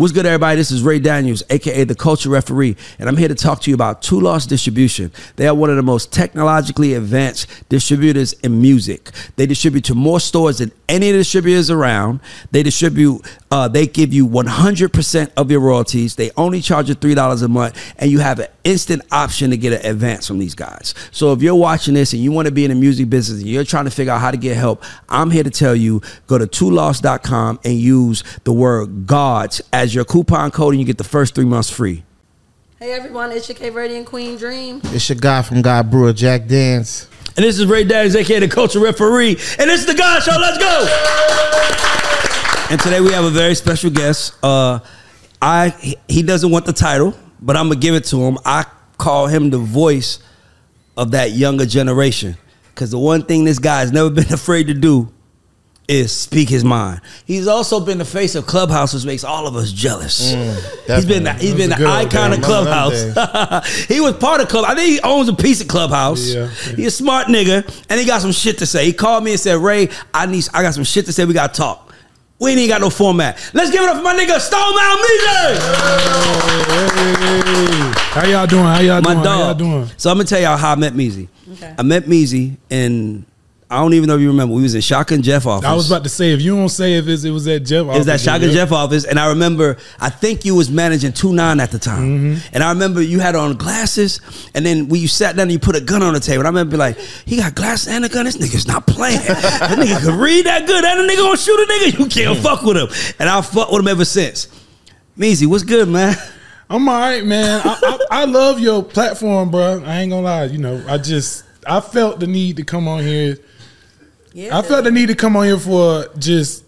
What's good, everybody? This is Ray Daniels, a.k.a. The Culture Referee, and I'm here to talk to you about Two Lost Distribution. They are one of the most technologically advanced distributors in music. They distribute to more stores than any of the distributors around. They distribute, they give you 100% of your royalties. They only charge you $3 a month, and you have an instant option to get an advance from these guys. So if you're watching this and you want to be in the music business and you're trying to figure out how to get help, I'm here to tell you, go to twolost.com and use the word GODS as your coupon code, and you get the first 3 months free. Hey everyone, it's your K-Verdian Queen Dream. It's your guy from God Brewer, Jack Dance. And this is Ray Daniels, a.k.a. The Culture Referee. And this is The God Show. Let's go. And today we have a very special guest. He doesn't want the title, but I'm going to give it to him. I call him the voice of that younger generation. Because the one thing this guy has never been afraid to do is speak his mind. He's also been the face of Clubhouse, which makes all of us jealous. He's been the icon of Clubhouse. He was part of Clubhouse. I think he owns a piece of Clubhouse. Yeah. He's a smart nigga, and he got some shit to say. He called me and said, Ray, I got some shit to say. We got to talk. We ain't even got no format. Let's give it up for my nigga, Stone Mountain Meezy. How y'all doing? How y'all doing? My dog. How y'all doing? So I'm going to tell y'all how I met Meezy. Okay. I met Meezy in... I don't even know if you remember. We was in Shotgun Jeff office. I was about to say, if you don't say if it was at Jeff office. It was at Shotgun Jeff office. And I remember, I think you was managing 2-9 at the time. And I remember you had on glasses. And then when you sat down and you put a gun on the table. And I remember like, he got glasses and a gun. This nigga's not playing. That nigga could read that good. That nigga gonna shoot a nigga. You can't fuck with him. And I've fucked with him ever since. Meezy, what's good, man? I'm all right, man. I love your platform, bro. I ain't gonna lie. You know, I felt the need to come on here. Yeah. I felt the need to come on here for just,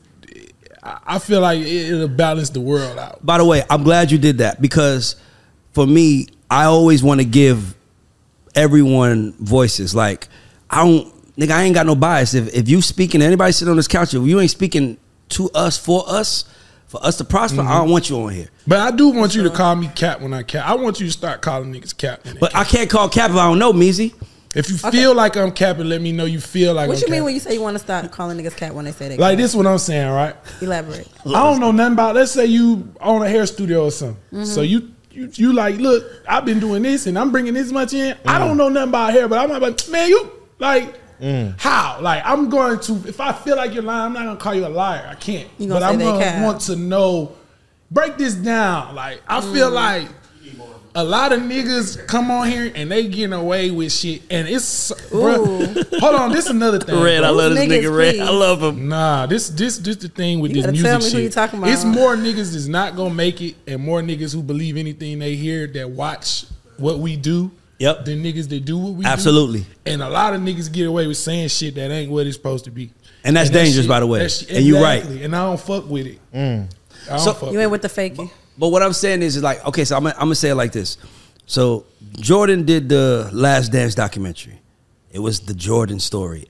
I feel like it'll balance the world out. By the way, I'm glad you did that, because for me, I always want to give everyone voices. Like, I ain't got no bias. If you speaking, anybody sitting on this couch, if you ain't speaking to us, for us to prosper, I don't want you on here. But I do want you to call me Cap when I cap. I want you to start calling niggas Cap. But I can't call Cap if I don't know, Meezy. If you feel like I'm capping, let me know you feel like What I'm you mean capping. when you say you want to start calling niggas Cat when they say they Like Cat? this is what I'm saying, right? Elaborate. I don't know nothing about, let's say you own a hair studio or something. So you like, look, I've been doing this and I'm bringing this much in. I don't know nothing about hair, but I'm like, man, you like, how? Like, I'm going to, if I feel like you're lying, I'm not going to call you a liar. I can't. But I'm going to want to know, break this down. Like, I feel like a lot of niggas come on here and they getting away with shit, and it's bro. Hold on, this is another thing. Red, bro. I love this nigga. Red, I love him. Nah, this the thing with You this gotta music tell me shit. who you talking about. It's more niggas that's not gonna make it, and more niggas who believe anything they hear that watch what we do. Yep. Than niggas that do what we Absolutely. do. And a lot of niggas get away with saying shit that ain't what it's supposed to be. And that's dangerous, by the way. And you right. And I don't fuck with it. I don't fuck You with ain't it. with the faking. But what I'm saying is like, okay, so I'm gonna say it like this. So Jordan did the Last Dance documentary. It was the Jordan story.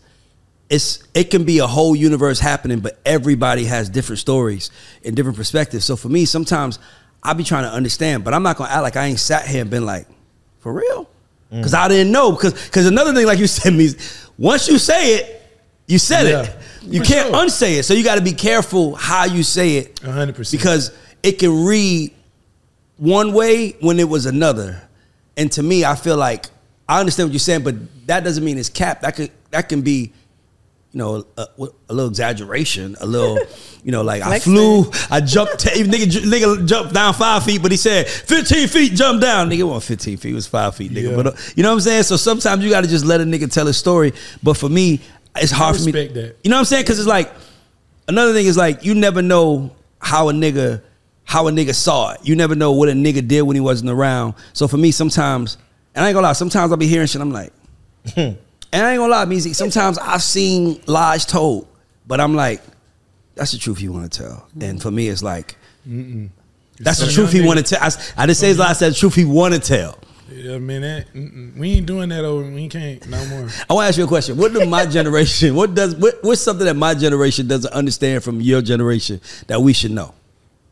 It can be a whole universe happening, but everybody has different stories and different perspectives. So for me, sometimes I be trying to understand, but I'm not gonna act like I ain't sat here and been like, for real? Because I didn't know. Because another thing, like you said, me, once you say it, you said it. You can't unsay it. So you got to be careful how you say it. 100%. Because it can read one way when it was another. And to me, I feel like I understand what you're saying, but that doesn't mean it's cap. That can be, you know, a little exaggeration, a little, you know, like I jumped, nigga jumped down 5 feet, but he said 15 feet, jump down. Nigga wasn't 15 feet, it was 5 feet, nigga. Yeah. But you know what I'm saying? So sometimes you got to just let a nigga tell his story. But for me, it's hard for me. That. You know what I'm saying? Because it's like, another thing is like, you never know how a nigga saw it. You never know what a nigga did when he wasn't around. So for me, sometimes, and I ain't gonna lie, sometimes I'll be hearing shit, I'm like, and I ain't gonna lie, Meezy, sometimes I've seen lies told, but I'm like, that's the truth you want to tell. And for me, it's like, that's the truth he want to tell. I didn't say it's lies, I said the truth he want to tell. Yeah, man, we ain't doing that over. We can't no more. I want to ask you a question. What does my generation? What's something that my generation doesn't understand from your generation that we should know?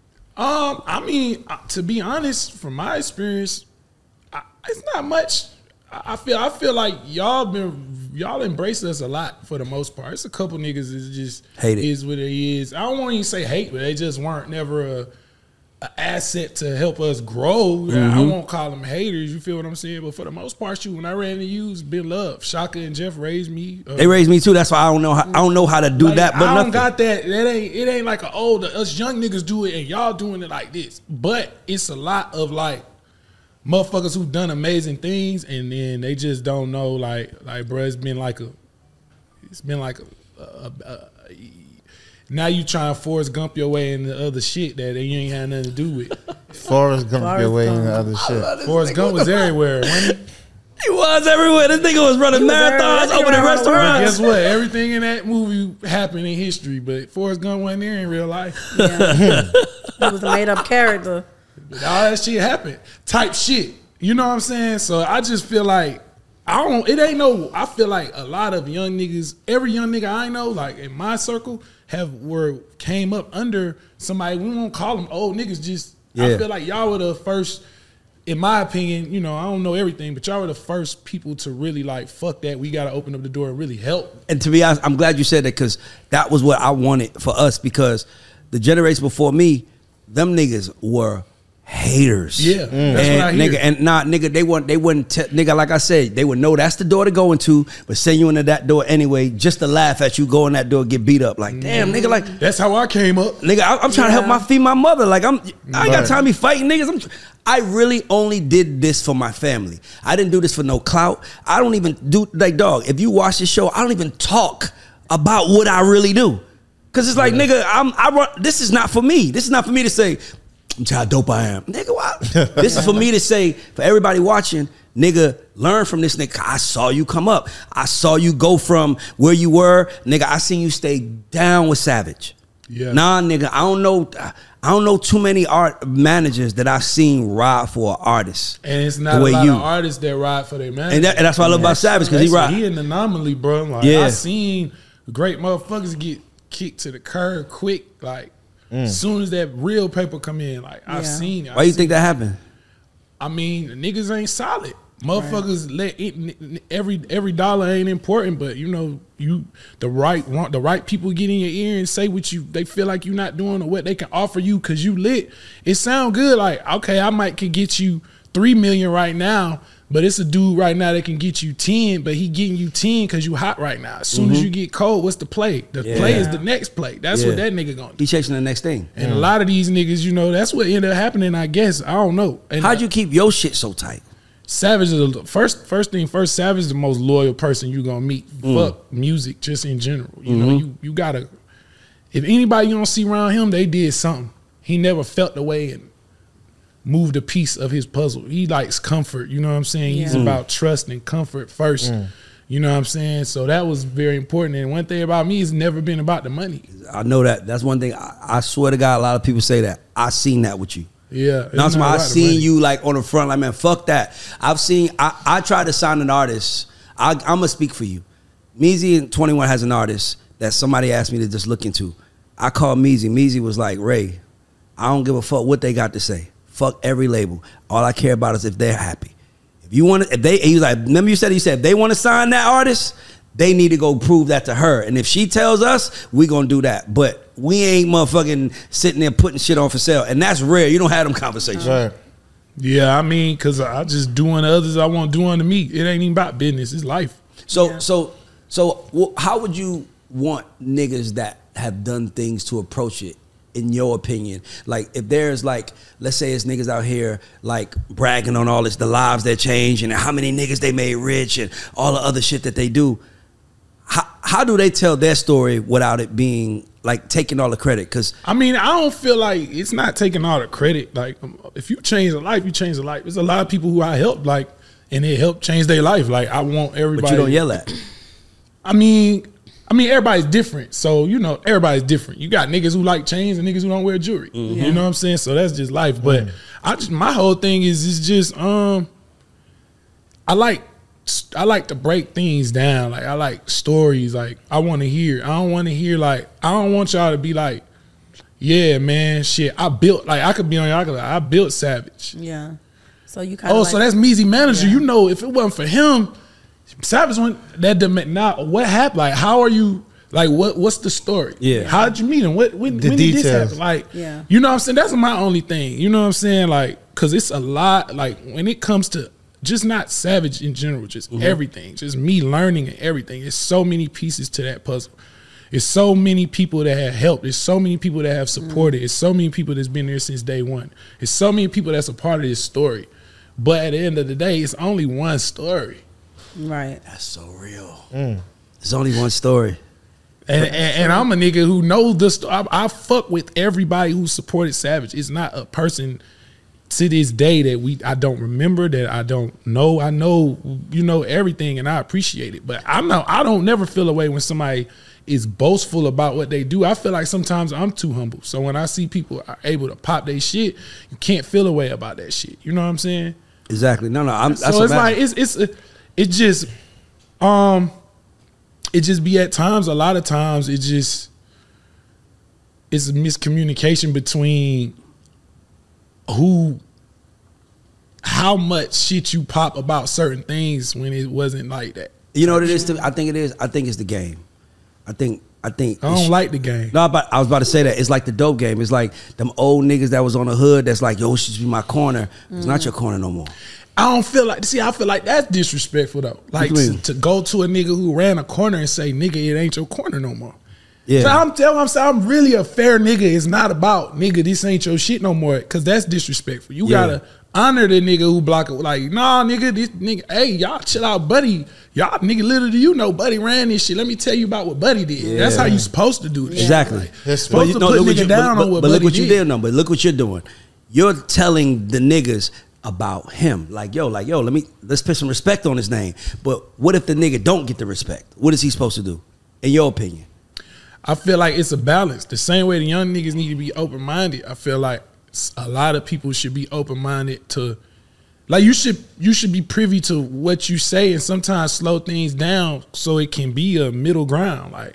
I mean, to be honest, from my experience, it's not much. I feel like y'all embrace us a lot for the most part. It's a couple niggas that just hate it. Is what it is. I don't want to even say hate, but they just weren't never an asset to help us grow. I won't call them haters. You feel what I'm saying? But for the most part, when I ran into you, it's been love. Shaka and Jeff raised me. They raised me too. That's why I don't know how to do like, that. But I don't nothing. got that. It ain't like us young niggas do it and y'all doing it like this. But it's a lot of like motherfuckers who done amazing things and then they just don't know. Like bro, it's been like a now you trying to Forrest Gump your way into other shit that you ain't had nothing to do with. Forrest Gump your way into other shit. Forrest Gump was everywhere, wasn't he? He was everywhere. This nigga was running marathons, opening But restaurants. guess what? Everything in that movie happened in history, but Forrest Gump wasn't there in real life. Yeah. It was a made up character. But all that shit happened. Type shit. You know what I'm saying? So I just feel like I feel like a lot of young niggas, every young nigga I know, like in my circle, came up under somebody. We won't call them old niggas. Just I feel like y'all were the first, in my opinion. You know, I don't know everything, but y'all were the first people to really like fuck that. We got to open up the door and really help. And to be honest, I'm glad you said that because that was what I wanted for us because the generation before me, them niggas were haters. Yeah, that's what I hear. Nigga, they wouldn't nigga, like I said, they would know that's the door to go into, but send you into that door anyway, just to laugh at you, go in that door, get beat up. Like, damn, nigga, like That's how I came up. nigga, I'm trying to help feed my mother. Like I ain't got time to be fighting niggas. I really only did this for my family. I didn't do this for no clout. I don't even do like dog. If you watch this show, I don't even talk about what I really do. Cause it's like, nigga, I run. This is not for me. This is not for me to say, I'm how dope I am. Nigga, what? This is for me to say, for everybody watching, nigga, learn from this nigga. I saw you come up. I saw you go from where you were. Nigga, I seen you stay down with Savage. Yeah. Nah, nigga, I don't know too many art managers that I've seen ride for an artist. And it's not a lot of artists that ride for their man. And that's what I love about Savage, because he ride. He an anomaly, bro. Like I seen great motherfuckers get kicked to the curb quick, like as soon as that real paper come in, like I've seen it. Why you think that happened? I mean, niggas ain't solid. Motherfuckers let it, every dollar ain't important, but you know, the right people get in your ear and say what they feel like you not doing or what they can offer you because you lit. It sound good, like okay, I could get you $3 million right now, but it's a dude right now that can get you 10, but he getting you 10 because you hot right now. As soon as you get cold, what's the play? The play is the next play. That's what that nigga gonna do. He chasing the next thing. And a lot of these niggas, you know, that's what ended up happening, I guess. I don't know. And how'd you keep your shit so tight? Savage is the first thing first. Savage is the most loyal person you gonna meet. Fuck music, just in general. You know, you gotta. If anybody you don't see around him, they did something. He never felt the way and moved a piece of his puzzle. He likes comfort. You know what I'm saying? He's about trust and comfort first. You know what I'm saying? So that was very important. And one thing about me is never been about the money. I know that. That's one thing. I swear to God, a lot of people say that. I seen that with you. Yeah. That's why I seen you like on the front, like, man, fuck that. I tried to sign an artist. I'm going to speak for you. Meezy and 21 has an artist that somebody asked me to just look into. I called Meezy. Meezy was like, Ray, I don't give a fuck what they got to say. Fuck every label. All I care about is if they're happy. If you want to, he was like, remember you said if they want to sign that artist, they need to go prove that to her. And if she tells us, we gonna do that. But we ain't motherfucking sitting there putting shit on for sale. And that's rare. You don't have them conversations. Right. Yeah, I mean, because I just doing others I want to do unto me. It ain't even about business. It's life. So how would you want niggas that have done things to approach it, in your opinion? Like, if there's like, let's say it's niggas out here like bragging on all this, the lives that change and how many niggas they made rich and all the other shit that they do. How do they tell their story without it being like taking all the credit? Because I mean, I don't feel like it's not taking all the credit. Like, if you change a life, you change a life. There's a lot of people who I helped, like, and it helped change their life. Like, I want everybody. But you don't yell at. I mean, everybody's different. So, you know, everybody's different. You got niggas who like chains and niggas who don't wear jewelry. You know what I'm saying? So that's just life. But my whole thing is just I like to break things down. Like, I like stories. Like, I want to hear. I don't want to hear, like, I don't want y'all to be like, yeah, man, shit, I built, like, I could be on y'all, I built Savage. Yeah. So you kind of so that's Meezy manager. Yeah. You know, if it wasn't for him, Savage went, that demand, now what happened? Like, how are you, Like what's the story? Yeah. How'd you meet him? When did this happen? Like, Yeah. you know what I'm saying? That's my only thing. You know what I'm saying? Like, cause it's a lot. Like when it comes to just not Savage in general, just everything, just me learning and everything. It's so many pieces to that puzzle. It's so many people that have helped. There's so many people that have supported. It's so many people that's been there since day one. It's so many people that's a part of this story. But at the end of the day, it's only one story. Right. That's so real. There's only one story. And I'm a nigga who knows the story. I fuck with everybody who supported Savage. It's not a person to this day that I don't remember, that I don't know. I know, you know, everything, and I appreciate it. But I don't never feel away when somebody is boastful about what they do. I feel like sometimes I'm too humble. So when I see people are able to pop their shit, you can't feel away about that shit. You know what I'm saying? Exactly. No. That's So it's like it just be at times. A lot of times it's a miscommunication between how much shit you pop about certain things when it wasn't like that. You know what it is? I think it is. I think it's the game. I think. I don't like the game. No, but I was about to say that it's like the dope game. It's like them old niggas that was on the hood. That's like, yo, it should be my corner. It's not your corner no more. I don't feel like. See, I feel like that's disrespectful though. Like to go to a nigga who ran a corner and say, "Nigga, it ain't your corner no more." Yeah. So I'm really a fair nigga. It's not about, nigga, this ain't your shit no more, because that's disrespectful. You gotta honor the nigga who block it. Like, nah, nigga, this nigga, hey, y'all chill out, buddy. Y'all nigga, little do you know, buddy ran this shit. Let me tell you about what buddy did. Yeah. That's how you supposed to do this. Exactly. Like, you're supposed to put nigga down on what but buddy look what did. you did, no. But look what you're doing. You're telling the niggas about him. Like, yo, let's put some respect on his name. But what if the nigga don't get the respect? What is he supposed to do, in your opinion? I feel like it's a balance. The same way the young niggas need to be open-minded, I feel like a lot of people should be open-minded to, like, you should be privy to what you say and sometimes slow things down so it can be a middle ground. Like,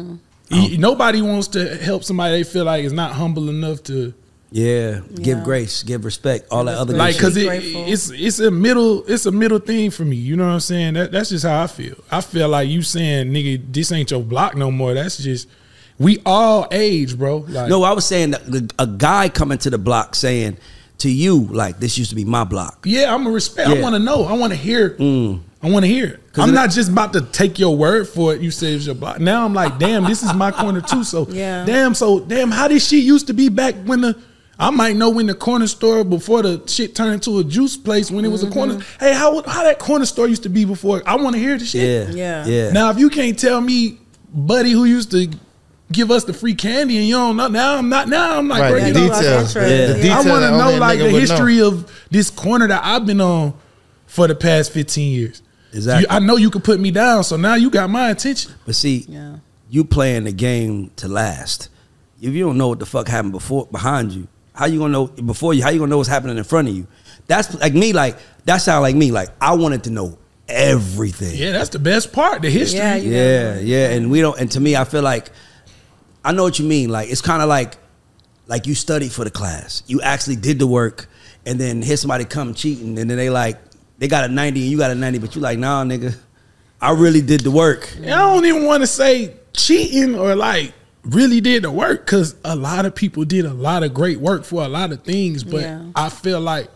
nobody wants to help somebody they feel like is not humble enough to give grace, give respect, all that other like, shit. because it's a middle thing for me. You know what I'm saying? That's just how I feel. I feel like you saying, nigga, this ain't your block no more. That's just, we all age, bro. Like, no, I was saying that a guy coming to the block saying to you, like, this used to be my block. Yeah, I'm a respect. Yeah. I want to know. I want to hear. I want to hear it. I'm not just about to take your word for it. You say it's your block. Now I'm like, damn, this is my corner too. So damn, how this shit used to be back when I might know when the corner store before the shit turned into a juice place, when it was a corner. Hey, how that corner store used to be before? I want to hear the shit. Yeah. Now, if you can't tell me, buddy, who used to give us the free candy, and you don't know, now I'm like, right, bro, the details. I want to know like the history of this corner that I've been on for the past 15 years. Exactly. I know you could put me down, so now you got my attention. But see, you playing the game to last. If you don't know what the fuck happened behind you, how you gonna know before you? How you gonna know what's happening in front of you? That's like me. Like, that sound like me. Like, I wanted to know everything. Yeah, that's the best part, the history. Yeah. And we don't. And to me, I feel like I know what you mean. Like, it's kind of like you studied for the class. You actually did the work, and then here's somebody come cheating, and then they got a 90 and you got a 90, but you like, nah, nigga, I really did the work. I don't even want to say cheating or like really did the work, because a lot of people did a lot of great work for a lot of things, but I feel like,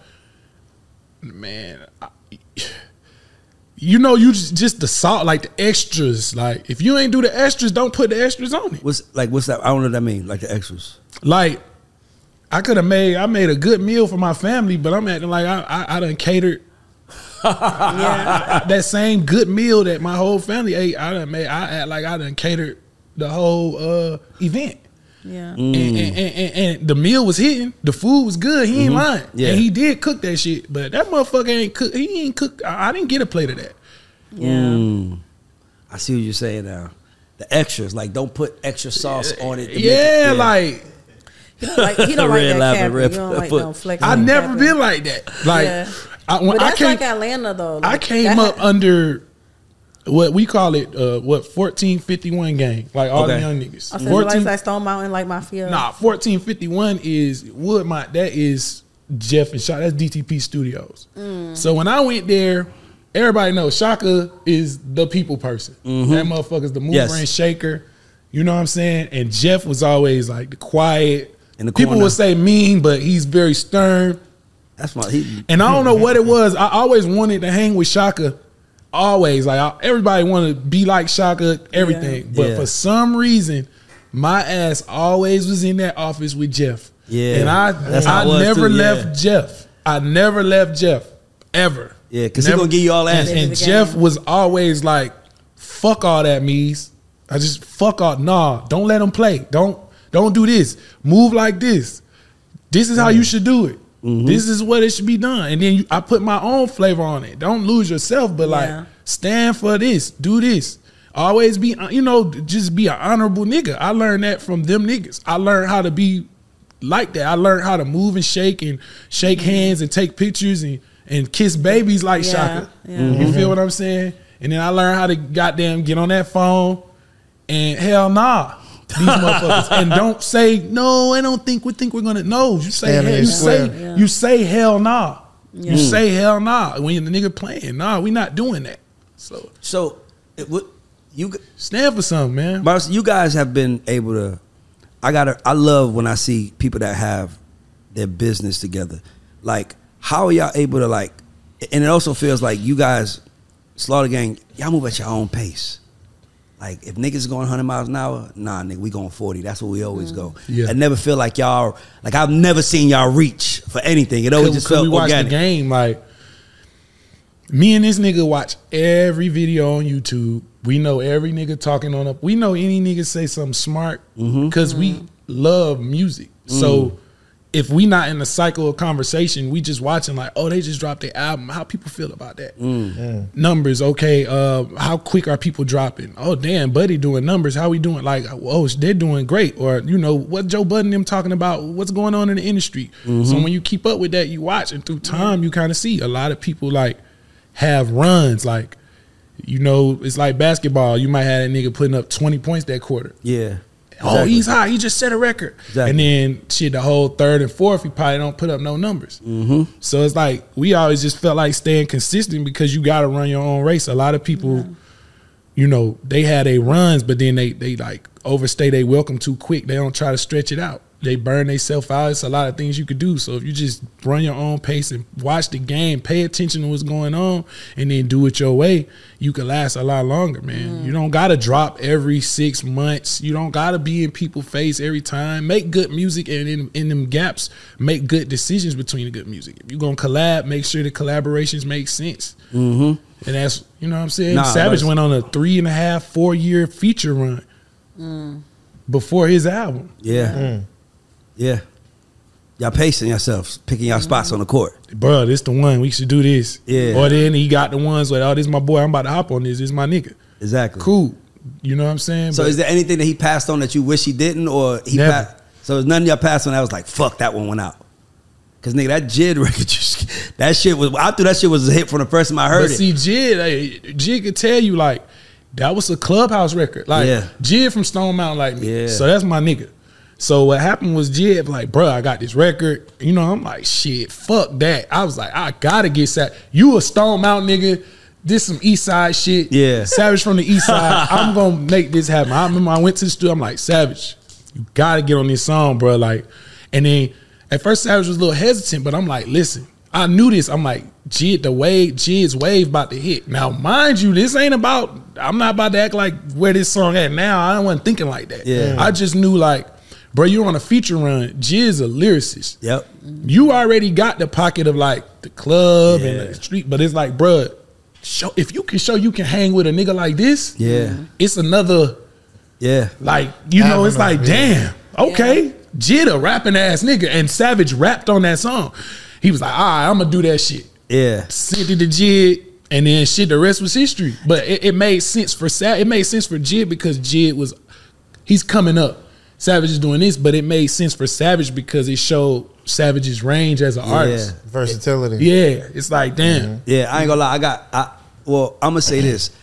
man, you know, you just the salt, like the extras. Like, if you ain't do the extras, don't put the extras on it. What's that? I don't know what that mean. Like the extras. Like, I made a good meal for my family, but I'm acting like I done catered. That same good meal that my whole family ate, I act like I done catered the whole event. Yeah. And the meal was hitting. The food was good. He ain't lying. Yeah. And he did cook that shit. But that motherfucker ain't cook. He ain't cook. I didn't get a plate of that. Yeah. I see what you're saying now. The extras, like, don't put extra sauce on it. Like, he don't like that capping. You don't like no flex. I never been like that. Like, but that's like Atlanta though. Like, I came up under what we call it, 1451 gang. Like, all the young niggas. I said, like Stone Mountain, like Mafia. Nah, 1451 is Woodmont. That is Jeff and Shaka. That's DTP Studios. So when I went there, everybody knows Shaka is the people person. That motherfucker's the mover and shaker. You know what I'm saying? And Jeff was always like the quiet. In the people corner. would say mean, but he's very stern. That's my. And I don't know what it was. I always wanted to hang with Shaka. Always, like everybody wanted to be like Shaka, everything. Yeah. But for some reason, my ass always was in that office with Jeff. Yeah, and I never left Jeff. I never left Jeff ever. Yeah, because he's gonna give you all answers. And Jeff was always like, "Fuck all that, Mies. I just fuck all. Nah, don't let them play. Don't do this. Move like this. This is how you should do it. Mm-hmm. This is what it should be done." And then I put my own flavor on it. Don't lose yourself, but like stand for this. Do this. Always be, just be an honorable nigga. I learned that from them niggas. I learned how to be like that. I learned how to move and shake hands and take pictures and kiss babies like Shaka. Yeah. You feel what I'm saying? And then I learned how to goddamn get on that phone and hell nah. These motherfuckers. And don't say, no, I don't think we're gonna. No, you say you say hell nah. Yeah. You say hell nah when the nigga playing. Nah, we not doing that. So you stand for something, man. But you guys have been able to. I love when I see people that have their business together. Like, how are y'all able to like? And it also feels like you guys, Slaughter Gang, y'all move at your own pace. Like, if niggas going 100 miles an hour, nah, nigga, we going 40. That's where we always go. Yeah. I never feel like y'all, like, I've never seen y'all reach for anything. It always just felt organic. We watch the game, like, me and this nigga watch every video on YouTube. We know every nigga talking on up. We know any nigga say something smart because we love music. So if we not in the cycle of conversation, we just watching like, oh, they just dropped their album. How people feel about that? Numbers, okay. How quick are people dropping? Oh, damn, Buddy doing numbers. How we doing? Like, oh, they're doing great. Or, what Joe Budden them talking about, what's going on in the industry. So when you keep up with that, you watch. And through time, you kind of see a lot of people like have runs. Like, it's like basketball. You might have a nigga putting up 20 points that quarter. Yeah. Exactly. Oh, he's hot. He just set a record. Exactly. And then the whole third and fourth, he probably don't put up no numbers. So it's like we always just felt like staying consistent because you got to run your own race. A lot of people, they had their runs, but then they like overstay their welcome too quick. They don't try to stretch it out. They burn themselves out. It's a lot of things you could do. So if you just run your own pace and watch the game, pay attention to what's going on, and then do it your way, you can last a lot longer, man. You don't got to drop every 6 months. You don't got to be in people's face every time. Make good music, and in them gaps, make good decisions between the good music. If you're going to collab, make sure the collaborations make sense. And that's, what I'm saying? Savage went on a 3.5, 4 year feature run before his album. Yeah. Y'all pacing yourselves, picking y'all spots on the court. Bro, this the one. We should do this. Yeah. Or then he got the ones like, oh, this is my boy. I'm about to hop on this. This is my nigga. Exactly. Cool. You know what I'm saying? So is there anything that he passed on that you wish he didn't? Or he never. So there's none of y'all passed on that was like, fuck, that one went out. Because, nigga, that Jid record, that shit was, I thought that shit was a hit from the first time I heard it. See, Jid could tell you, like, that was a Clubhouse record. Like, Jid from Stone Mountain like me. Yeah. So that's my nigga. So what happened was Jid like, bro, I got this record. I'm like, shit, fuck that. I was like, I gotta get Savage. You a Stone Mountain nigga. This some East Side shit. Yeah. Savage from the East Side. I'm gonna make this happen. I remember I went to the studio. I'm like, Savage, you gotta get on this song, bro. Like, and then at first Savage was a little hesitant, but I'm like, listen, I knew this. I'm like, Jid's wave about to hit. Now, mind you, this ain't about, I'm not about to act like where this song at now. I wasn't thinking like that. Yeah. I just knew like, bro, you're on a feature run. Jid's a lyricist. Yep. You already got the pocket of like the club and the street, but it's like, bro, if you can show you can hang with a nigga like this, it's another, like, it's like, damn, okay, Jid a rapping ass nigga, and Savage rapped on that song. He was like, all right, I'm gonna do that shit. Yeah. Sent it to Jid, and then the rest was history. But it made sense for it made sense for Jid because Jid he's coming up. Savage is doing this, but it made sense for Savage because it showed Savage's range as an artist. Versatility. Yeah. It's like, damn. Yeah, I ain't gonna lie. I'm gonna say this.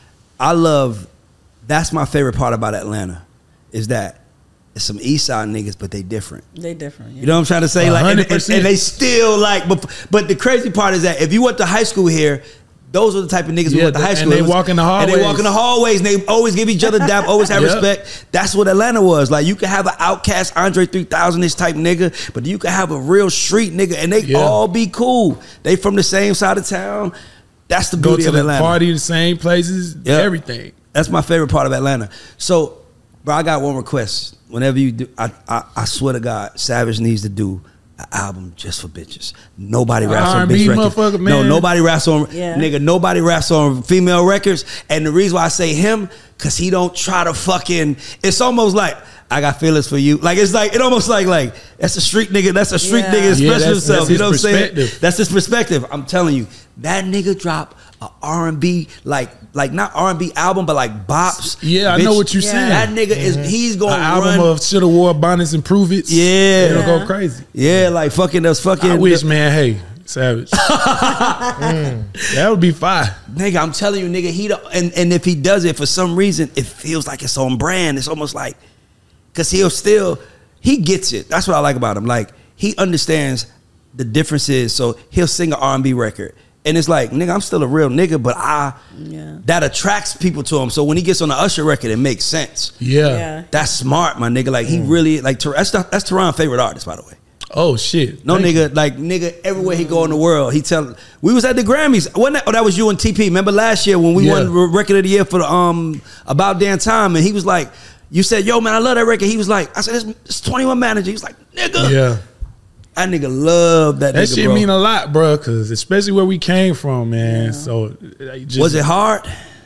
That's my favorite part about Atlanta is that it's some East Side niggas, but they different. They different. Yeah. You know what I'm trying to say? Like, and they still like, but the crazy part is that if you went to high school here, Those are the type of niggas we went to high school. And they walk in the hallways. And they walk in the hallways and they always give each other dap, always have respect. That's what Atlanta was. Like, you could have an outcast Andre 3000-ish type nigga, but you could have a real street nigga and they all be cool. They from the same side of town. That's the beauty of Atlanta. Go to the party, the same places, everything. That's my favorite part of Atlanta. So, bro, I got one request. Whenever you do, I swear to God, Savage needs to do an album just for bitches. Nobody raps on bitch records. Man. No, nobody raps on nigga. Nobody raps on female records. And the reason why I say him, cause he don't try to fucking. It's almost like I got feelings for you. Like it's like it almost like that's a street nigga. That's a street nigga expressing himself. You know what I'm saying? That's his perspective. I'm telling you, that nigga drop a R&B like not R&B album, but like bops. Yeah, bitch, I know what you're saying. That nigga he's gonna run. Album of shoulda wore bonnets and prove it. Yeah, it'll go crazy. Yeah, like fucking us fucking. I wish, man. Hey, Savage. That would be fire. Nigga, I'm telling you, nigga, and if he does it for some reason, it feels like it's on brand. It's almost like, cause he gets it. That's what I like about him. Like, he understands the differences. So he'll sing an R&B record. And it's like, nigga, I'm still a real nigga, but that attracts people to him. So when he gets on the Usher record, it makes sense. Yeah. That's smart, my nigga. Like, he really, like, that's Teron's favorite artist, by the way. Oh, shit. No, nigga, like, nigga, everywhere he go in the world, we was at the Grammys. That was you and TP. Remember last year when we won Record of the Year for the About Damn Time, and he was like, you said, yo, man, I love that record. He was like, I said, it's 21 Manager. He was like, nigga. Yeah. That nigga love that nigga, shit bro. Mean a lot, bro, because especially where we came from, man. Yeah. So was it hard?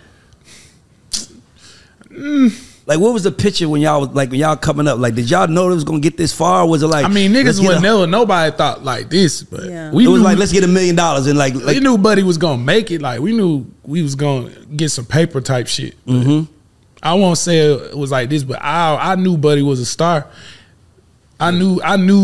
Like, what was the picture when y'all coming up? Like, did y'all know it was gonna get this far? Or was it like, I mean, niggas wasn't never, nobody thought like this, but we was like, let's get $1 million and like we knew Buddy was gonna make it. Like, we knew we was gonna get some paper type shit. I won't say it was like this, but I knew Buddy was a star. I knew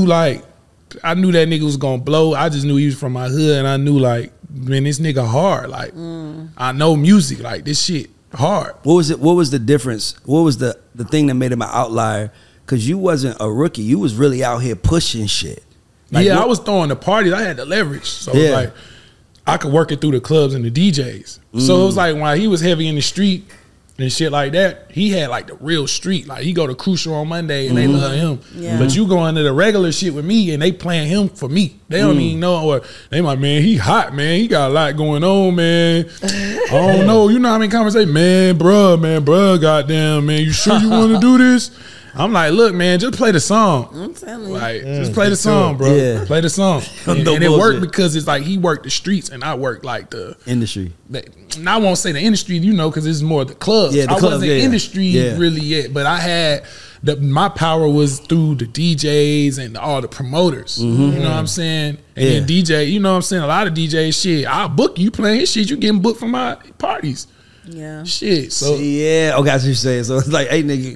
that nigga was gonna blow. I just knew he was from my hood, and I knew, like, man, this nigga hard. Like, I know music, like, this shit hard. What was it? What was the difference? What was the thing that made him an outlier? Because you wasn't a rookie. You was really out here pushing shit. Like, I was throwing the parties. I had the leverage, so it was like I could work it through the clubs and the DJs. So it was like while he was heavy in the street and shit like that, he had like the real street. Like, he go to Crucial on Monday and they love him. Yeah. But you go into the regular shit with me and they playing him for me. They don't even know, or they like, man, he hot, man. He got a lot going on, man. I don't know. You know how many conversations, man, bruh, goddamn, man, you sure you want to do this? I'm like, look, man, just play the song. I'm telling you. Like, just play the song, bro. Yeah. Play the song. And it worked because it's like he worked the streets and I worked like the industry. And I won't say the industry, you know, because it's more the clubs. Yeah, I wasn't industry really yet, but I had my power was through the DJs and all the promoters. You know what I'm saying? And then DJ, you know what I'm saying? A lot of DJs, shit, I'll book you playing shit. You getting booked for my parties. Yeah. Shit. So yeah, okay, that's what you're saying. So it's like, hey, nigga.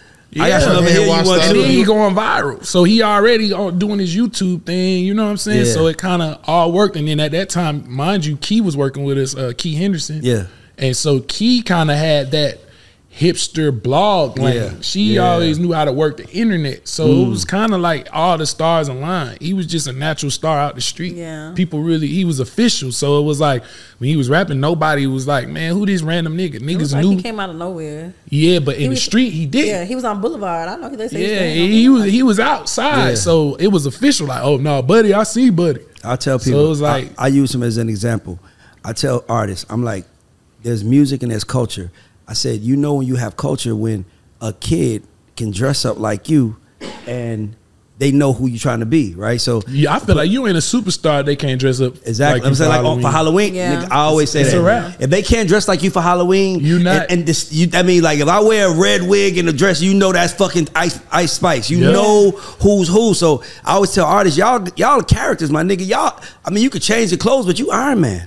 I got some here. And then he going viral. So he already doing his YouTube thing. You know what I'm saying? Yeah. So it kind of all worked. And then at that time, mind you, Key was working with us, Key Henderson. Yeah. And so Key kind of had that hipster blog lane. Yeah. She always knew how to work the internet. So it was kind of like all the stars aligned. He was just a natural star out the street. Yeah. People really, he was official. So it was like, when he was rapping, nobody was like, man, who this random nigga? Niggas like knew. He came out of nowhere. Yeah, but in the street, he did. Yeah, he was on Boulevard. I know they say he was outside. Yeah. So it was official. Like, oh, no, Buddy, I see Buddy. I tell people, so it was like, I use him as an example. I tell artists, I'm like, there's music and there's culture. I said, you know, when you have culture, when a kid can dress up like you and they know who you're trying to be, right? So yeah, I feel like you ain't a superstar. They can't dress up exactly. Like I'm saying, like for Halloween, nigga, I always say that. A wrap. If they can't dress like you for Halloween, you not. I mean, like if I wear a red wig and a dress, you know that's fucking Ice Spice. You know who's who. So I always tell artists, y'all are characters, my nigga. Y'all, I mean, you could change the clothes, but you Iron Man.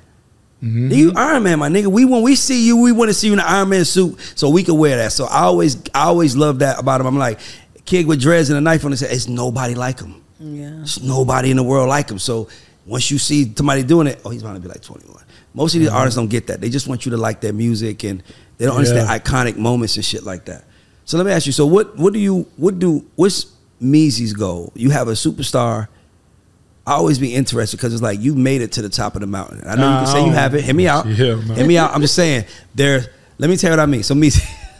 You Iron Man, my nigga. When we see you, we want to see you in an Iron Man suit so we can wear that. So I always love that about him. I'm like, kid with dreads and a knife on his head, it's nobody like him. Yeah. There's nobody in the world like him. So once you see somebody doing it, he's going to be like 21. Most of these artists don't get that. They just want you to like their music and they don't understand iconic moments and shit like that. So let me ask you, so what's Meezy's goal? You have a superstar I always be interested because it's like you made it to the top of the mountain. I know you can say you have it. Hear me out. Hear me out. I'm just saying let me tell you what I mean. So me,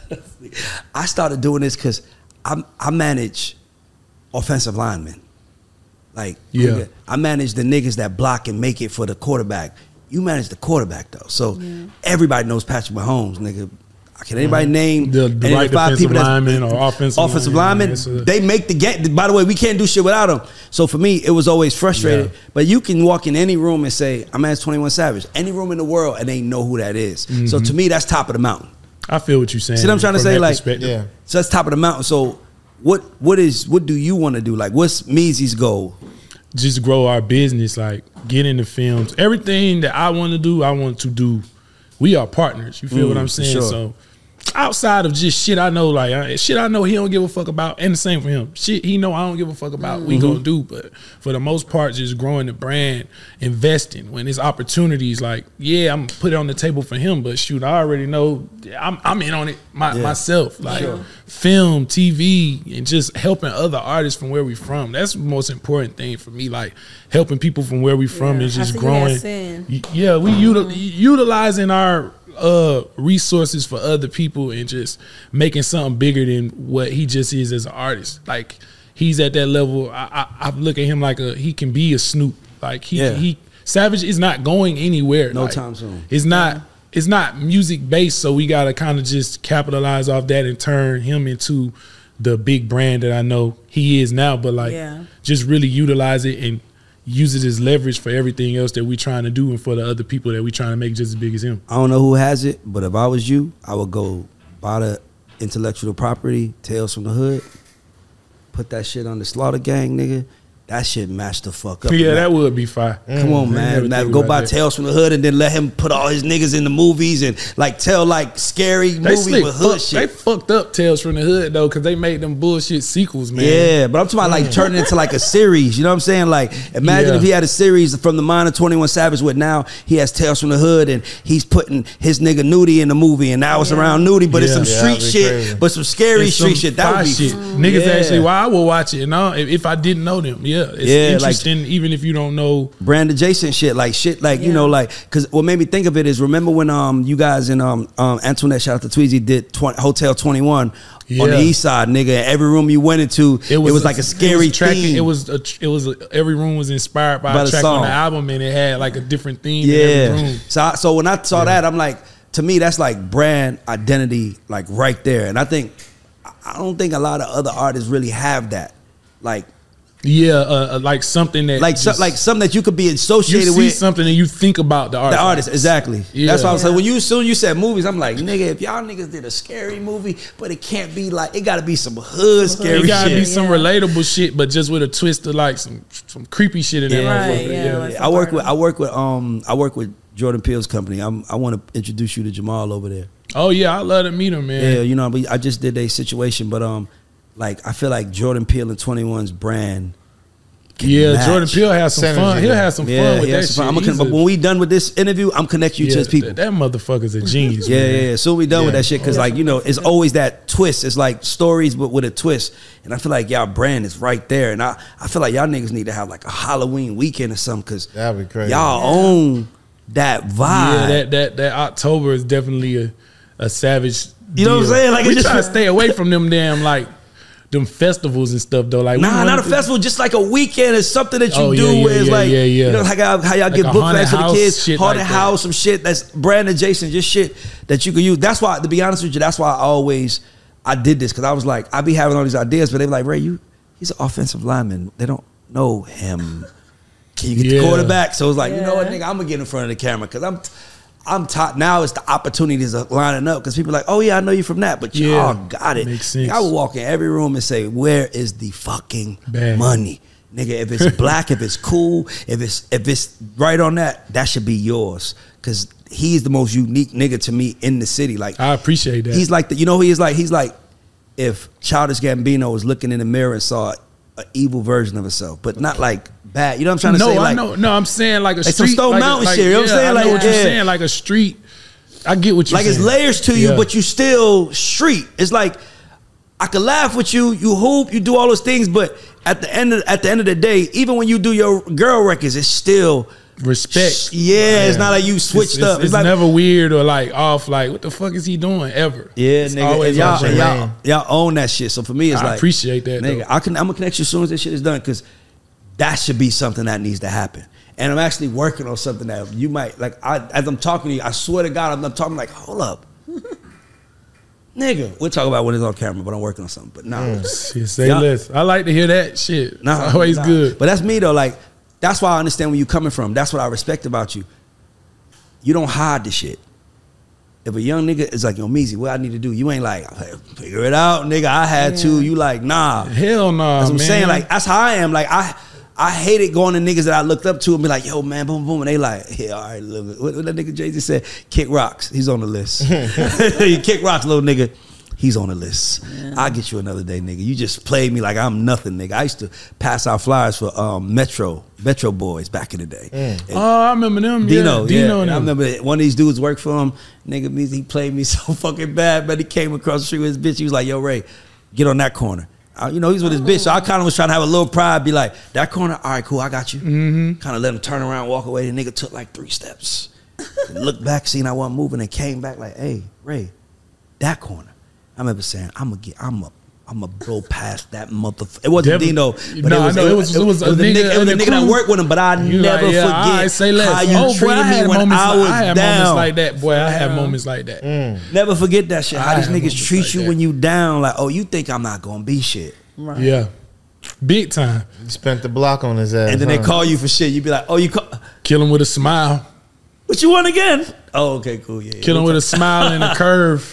I started doing this because I manage offensive linemen. Like, I manage the niggas that block and make it for the quarterback. You manage the quarterback though. So everybody knows Patrick Mahomes, nigga. Can anybody name the right defensive lineman or offensive lineman? They make the game. By the way, we can't do shit without them. So for me, it was always frustrating. Yeah. But you can walk in any room and say, I manage 21 Savage. Any room in the world, and they know who that is. Mm-hmm. So to me, that's top of the mountain. I feel what you're saying. See what I'm trying to say? Like, so that's top of the mountain. So what do you want to do? Like, what's Meezy's goal? Just grow our business, like get into films. Everything that I want to do, I want to do. We are partners. You feel what I'm saying? Sure. So outside of just shit I know, like shit I know he don't give a fuck about, and the same for him. Shit he know I don't give a fuck about, we gonna do. But for the most part, just growing the brand, investing when there's opportunities. Like, yeah, I'm gonna put it on the table for him, but shoot, I already know I'm in on it myself. Like film, TV, and just helping other artists from where we from. That's the most important thing for me. Like helping people from where we from is just growing. Yeah, we utilizing our resources for other people and just making something bigger than what he just is as an artist. Like he's at that level. I look at him like he can be a Snoop. Like he Savage is not going anywhere. No time soon. It's not music based, so we gotta kind of just capitalize off that and turn him into the big brand that I know he is now. But like just really utilize it and use it as leverage for everything else that we trying to do and for the other people that we trying to make just as big as him. I don't know who has it, but if I was you, I would go buy the intellectual property, Tales from the Hood, put that shit on the Slaughter Gang, nigga. That shit match the fuck up. Yeah, that would be fire. Come on, man. Now go buy Tales from the Hood and then let him put all his niggas in the movies and like tell like scary movies with hood shit. They fucked up Tales from the Hood though, because they made them bullshit sequels, man. Yeah, but I'm talking about like turning it into like a series. You know what I'm saying? Like imagine if he had a series from the mind of 21 Savage with now he has Tales from the Hood and he's putting his nigga Nudie in the movie and now it's around Nudie, but it's some street shit, crazy. But some scary street shit. That would be shit. Niggas actually, I will watch it. And if I didn't know them, it's interesting, like, even if you don't know brand adjacent shit, you know, like, because what made me think of it is remember when you guys in Antoinette, shout out to Tweezy, did Hotel 21 on the east side, nigga. Every room you went into, it was like a scary theme. It was every room was inspired by a track on the album, and it had like a different theme in every room. So when I saw that, I'm like, to me, that's like brand identity, like right there. And I don't think a lot of other artists really have that, like. Like something that something that you could be associated with. You see something and you think about the artist. The artist, exactly. Yeah. That's why I was saying when you said movies, I'm like, nigga, if y'all niggas did a scary movie, but it can't be like, it gotta be some hood scary shit. It gotta be some relatable shit, but just with a twist of like some creepy shit in there. I work with Jordan Peele's company. I want to introduce you to Jamal over there. Oh yeah, I love to meet him, man. Yeah, you know, I just did a situation, but like I feel like Jordan Peele and 21's brand. Yeah, Jordan Peele has some fun. He'll have some fun with that shit. But when we done with this interview, I'm connecting you to his people. That motherfucker's a genius. Yeah. So we done with that shit because like, you know, it's always that twist. It's like stories but with a twist. And I feel like y'all brand is right there. And I feel like y'all niggas need to have like a Halloween weekend or something because that'd be crazy. Y'all own that vibe. Yeah, that October is definitely a Savage. You know what I'm saying? Like we try to stay away from them damn like them festivals and stuff though. Like not a festival, just like a weekend is something that you do where it's like you know how y'all get book bags for the kids, haunted house, some shit that's brand adjacent, just shit that you can use. That's why, to be honest with you, that's why I did this because I was like, I be having all these ideas, but they be like, Ray, he's an offensive lineman. They don't know him. Can you get the quarterback? So it's like, you know what, nigga, I'm gonna get in front of the camera because I'm taught now. It's the opportunities of lining up because people are like, oh yeah, I know you from that, but y'all got it. Makes sense. I would walk in every room and say, where is the fucking money, nigga? If it's black, if it's cool, if it's right on that should be yours because he's the most unique nigga to me in the city. Like I appreciate that. He's like he's like if Childish Gambino was looking in the mirror and saw an evil version of himself, but not like bad. You know what I'm trying to say? I know. No, I'm saying like a street. Some Stone Mountain shit. You know what I'm saying? I know what you're saying. Like a street. I get what you're saying. Like it's layers to you, but you still street. It's like I could laugh with you, you hoop, you do all those things, but at the end of the day, even when you do your girl records, it's still respect. Yeah, it's not like you switched up. It's like, never weird or like off. Like, what the fuck is he doing ever? Yeah, it's nigga. Y'all own that shit. So for me, it's I appreciate that, nigga. I'm gonna connect you as soon as this shit is done, because that should be something that needs to happen. And I'm actually working on something that you might like. As I'm talking to you, I swear to God, I'm talking like, hold up. Nigga, we'll talk about when it's on camera, but I'm working on something. But nah. Say less. I like to hear that shit. Nah, it's always good. But that's me though. Like, that's why I understand where you're coming from. That's what I respect about you. You don't hide the shit. If a young nigga is like, yo, Meezy, what I need to do? You ain't like, figure it out, nigga. I had to. You like, nah. Hell nah, that's what I'm man. saying. Like, that's how I am. Like, I hated going to niggas that I looked up to and be like, yo, man, boom, boom. And they like, yeah, all right, look. What that nigga Jay-Z said? Kick rocks. He's on the list. Kick rocks, little nigga. He's on the list. Yeah. I'll get you another day, nigga. You just played me like I'm nothing, nigga. I used to pass out flyers for Metro Boys back in the day. I remember them. Dino, Dino. I remember one of these dudes worked for him. Nigga, he played me so fucking bad, but he came across the street with his bitch. He was like, yo, Ray, get on that corner. You know, he's with his bitch, so I kind of was trying to have a little pride, be like, that corner, all right, cool, I got you. Kind of let him turn around, walk away. The nigga took like 3 steps. Looked back, seen I wasn't moving, and came back like, hey, Ray, that corner. I remember saying, I'm gonna blow past that motherfucker. It wasn't Dino, but it was a nigga that worked with him. But I never forget say less. how you treated me when I was down. Moments like that, boy. I had moments like that. Never forget that shit. How these niggas treat you when you down. Like, oh, you think I'm not gonna be shit? Right. Yeah, big time. You spent the block on his ass, and then they call you for shit. You be like, oh, you kill him with a smile. What you want again? Oh, okay, cool. Yeah. Kill him with a smile and a curve.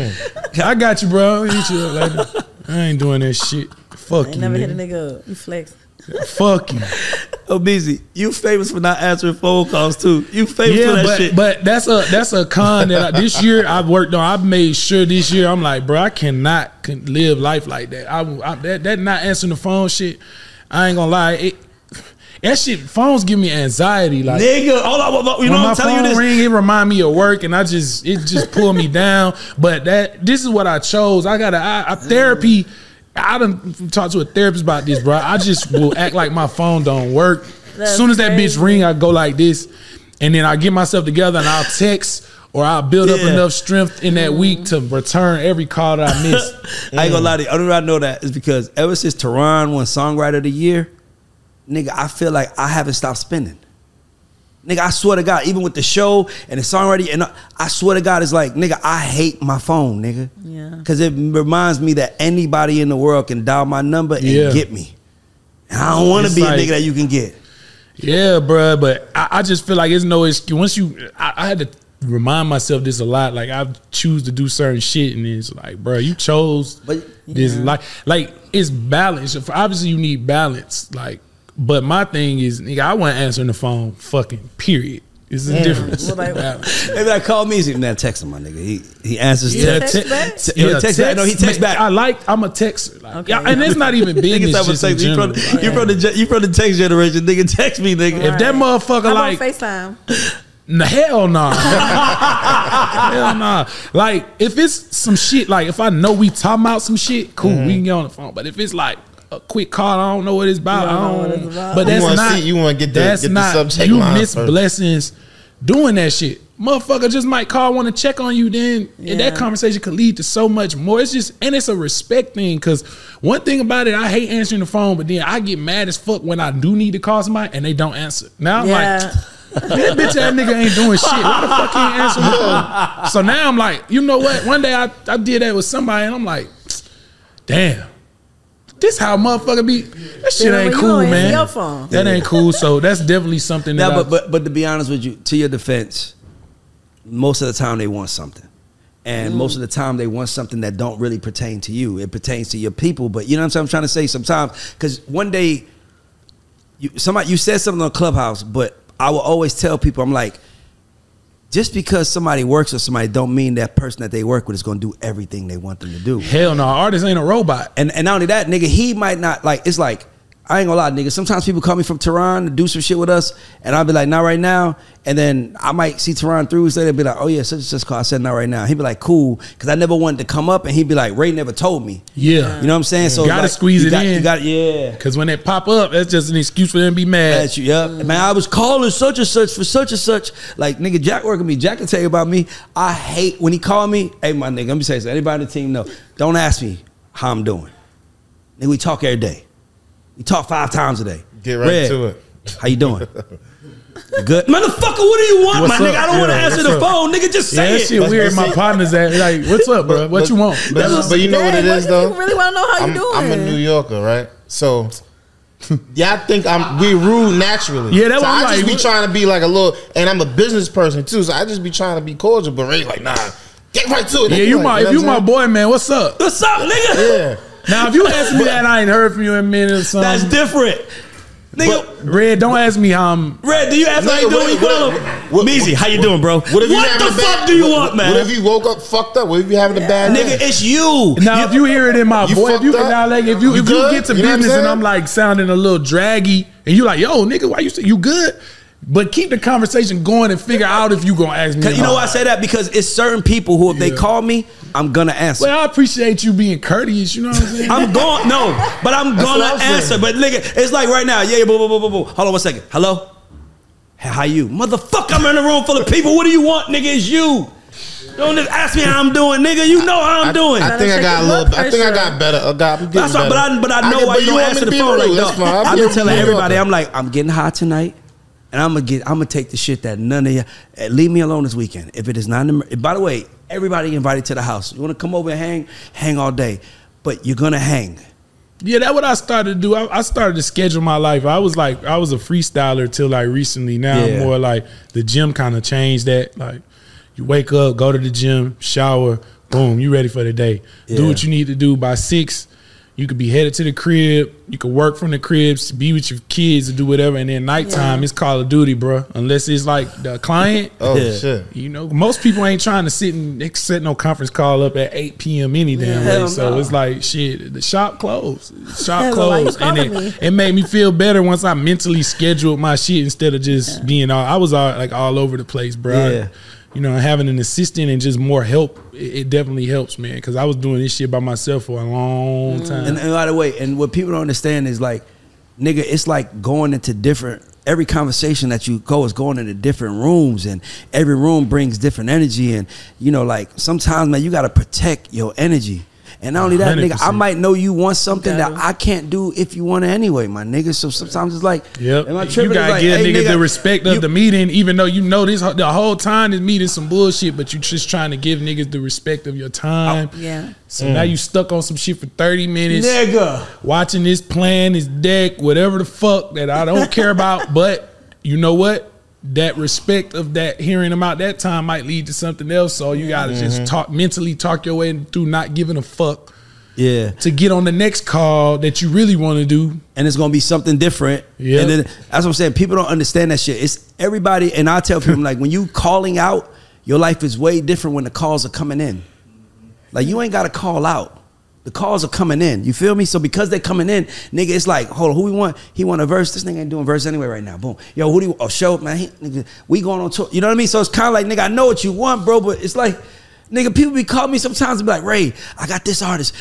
I got you, bro. Eat you up later. I ain't doing that shit. Fuck you. Never hit a nigga up. You flex. Fuck you. Oh, Beezy, you famous for not answering phone calls too. You famous for that shit. But that's a con that this year I've worked on. I've made sure this year I'm like, bro, I cannot live life like that. That not answering the phone shit. I ain't gonna lie. That shit, phones give me anxiety. Like, nigga, hold on, you know I'm telling you this. When my phone ring, it remind me of work, and it just pull me down. But this is what I chose. I got a therapy. I done talked to a therapist about this, bro. I just will act like my phone don't work. As soon as that bitch ring, I go like this, and then I get myself together and I'll text. Or I'll build up enough strength in that week to return every call that I missed. I ain't gonna lie to you. The only reason I know that is because ever since Tehran won Songwriter of the Year, nigga, I feel like I haven't stopped spending. Nigga, I swear to God, even with the show and the songwriting, and I swear to God, it's like, nigga, I hate my phone, nigga. Yeah. Because it reminds me that anybody in the world can dial my number and get me. And I don't want to be like, a nigga that you can get. Yeah, bro, but I just feel like it's no excuse. I had to remind myself this a lot. Like, I choose to do certain shit, and it's like, bro, you chose this life. Like, it's balance. Obviously, you need balance. Like, but my thing is, nigga, I wasn't answering the phone, fucking, period. It's a difference. Maybe I call me, man, text him, my nigga. He answers. Text back? Text back. No, he texts back. I'm a texter. Like, okay. And it's not even business. You from the text generation, nigga. Text me, nigga. Right. If that motherfucker How like about FaceTime. Hell nah. Hell nah. Like, if it's some shit, like if I know we talking about some shit, cool, we can get on the phone. But if it's like a quick call, I don't know what it's about. But that's not. You want to get the subject you line miss first. Blessings doing that shit. Motherfucker just might call, want to check on you. Then and that conversation could lead to so much more. It's just, and it's a respect thing. Because one thing about it, I hate answering the phone, but then I get mad as fuck when I do need to call somebody and they don't answer. Now I'm like, that bitch ass nigga ain't doing shit. Why the fuck he ain't answering the phone? So now I'm like, you know what? One day I did that with somebody and I'm like, damn. This how a motherfucker be. That shit ain't cool, man. Your phone. That ain't cool. So that's definitely something that. But to be honest with you, to your defense, most of the time they want something, and most of the time they want something that don't really pertain to you. It pertains to your people. But you know what I'm trying to say. Sometimes, because one day, you said something on Clubhouse, but I will always tell people, I'm like, just because somebody works with somebody don't mean that person that they work with is going to do everything they want them to do. Hell no, artist ain't a robot. And not only that, nigga, he might not, like, it's like, I ain't gonna lie, nigga. Sometimes people call me from Tehran to do some shit with us, and I'll be like, not right now. And then I might see Tehran through, so they'll be like, oh yeah, such and such call. I said not right now. He'd be like, cool, because I never wanted to come up, and he'd be like, Ray never told me. Yeah, you know what I'm saying? So you gotta squeeze it in. You got, yeah. Because when they pop up, that's just an excuse for them to be mad. That's you, yep. Man, I was calling such and such for such and such. Like nigga, Jack working me. Jack can tell you about me. I hate when he call me. Hey, my nigga, let me say this. Anybody on the team know? Don't ask me how I'm doing. Nigga, we talk every day. We talk 5 times a day. Get right to it. How you doing? You good? Motherfucker, what do you want, What's my up? nigga? I don't want to answer the phone. Nigga, just say that it. shit weird. My partner's at like, what's up, bro? What you want? But you know what it is, though? You really want to know how you doing? I'm a New Yorker, right? So y'all think we rude naturally. Yeah, that's so what I'm I just like. be trying to be like a little, and I'm a business person too, so I just be trying to be cordial. But Ray like, nah, get right to it. Yeah, if you my boy, man, what's up? What's up, nigga? Yeah. Now, if you ask me that and I ain't heard from you in a minute or something, That's different. Nigga, Red, don't ask me how I'm. Red, do you ask how you doing? You call him? Meezy, how you doing, bro? What the fuck do you want, man? What if you woke up fucked up? What if you having a bad day? Nigga, it's you. Now, if you hear it in my voice, if you get to You know what I'm business and saying? I'm like sounding a little draggy, and you like, yo, nigga, why you say you good? But keep the conversation going and figure out if you gonna ask me. You know why I say that? Because it's certain people who, if they call me, I'm gonna answer. Well, I appreciate you being courteous. You know what I'm saying? I'm going, no, but I'm gonna what I'm answer. saying. But nigga, it's like right now, yeah, boo, boo, boo, boo, boo. Hold on 1 second. Hello? How you? Motherfucker, I'm in a room full of people. What do you want, nigga? It's you. Don't just ask me how I'm doing, nigga. You know how I'm doing. I think I got a little. I think I got better. That's right, but I know why you don't answer the phone like that. I've been telling everybody, I'm like, I'm getting high tonight. And I'm gonna take the shit that none of you leave me alone this weekend. If it is not, by the way, everybody invited to the house. You want to come over and hang all day, but you're gonna hang. Yeah, that's what I started to do. I started to schedule my life. I was a freestyler till like recently. Now I'm more like the gym kind of changed that. Like you wake up, go to the gym, shower, boom, you ready for the day. Yeah. Do what you need to do by 6. You could be headed to the crib. You could work from the cribs, be with your kids, and do whatever. And then nighttime, it's Call of Duty, bro. Unless it's like the client. Oh, shit. You know, most people ain't trying to set no conference call up at 8 p.m. any damn way. So it's like, shit, the shop closed. And it made me feel better once I mentally scheduled my shit instead of just being I was all over the place, bro. Yeah. You know, having an assistant and just more help, it definitely helps, man. Because I was doing this shit by myself for a long time. And by the way, and what people don't understand is like, nigga, it's like going into different. Every conversation that you go is going into different rooms, and every room brings different energy. And you know, like sometimes, man, you got to protect your energy. And not only that, 100%. Nigga, I might know you want something that I can't do if you want it anyway, my nigga. So sometimes it's like, you gotta give niggas the respect of the meeting, even though you know this the whole time this meeting some bullshit, but you just trying to give niggas the respect of your time. So now you stuck on some shit for 30 minutes, nigga, watching this plan, this deck, whatever the fuck that I don't care about. But you know what? That respect of that hearing them out that time might lead to something else. So you gotta just mentally talk your way through not giving a fuck. Yeah. To get on the next call that you really want to do. And it's gonna be something different. Yeah. And then that's what I'm saying. People don't understand that shit. It's everybody, and I tell people like when you calling out, your life is way different when the calls are coming in. Like you ain't gotta call out. The calls are coming in. You feel me? So because they're coming in, nigga, it's like, hold on, who we want? He want a verse. This nigga ain't doing verse anyway right now. Boom. Yo, who do you show, man? Nigga, we going on tour. You know what I mean? So it's kind of like, nigga, I know what you want, bro, but it's like, nigga, people be calling me sometimes and be like, Ray, I got this artist.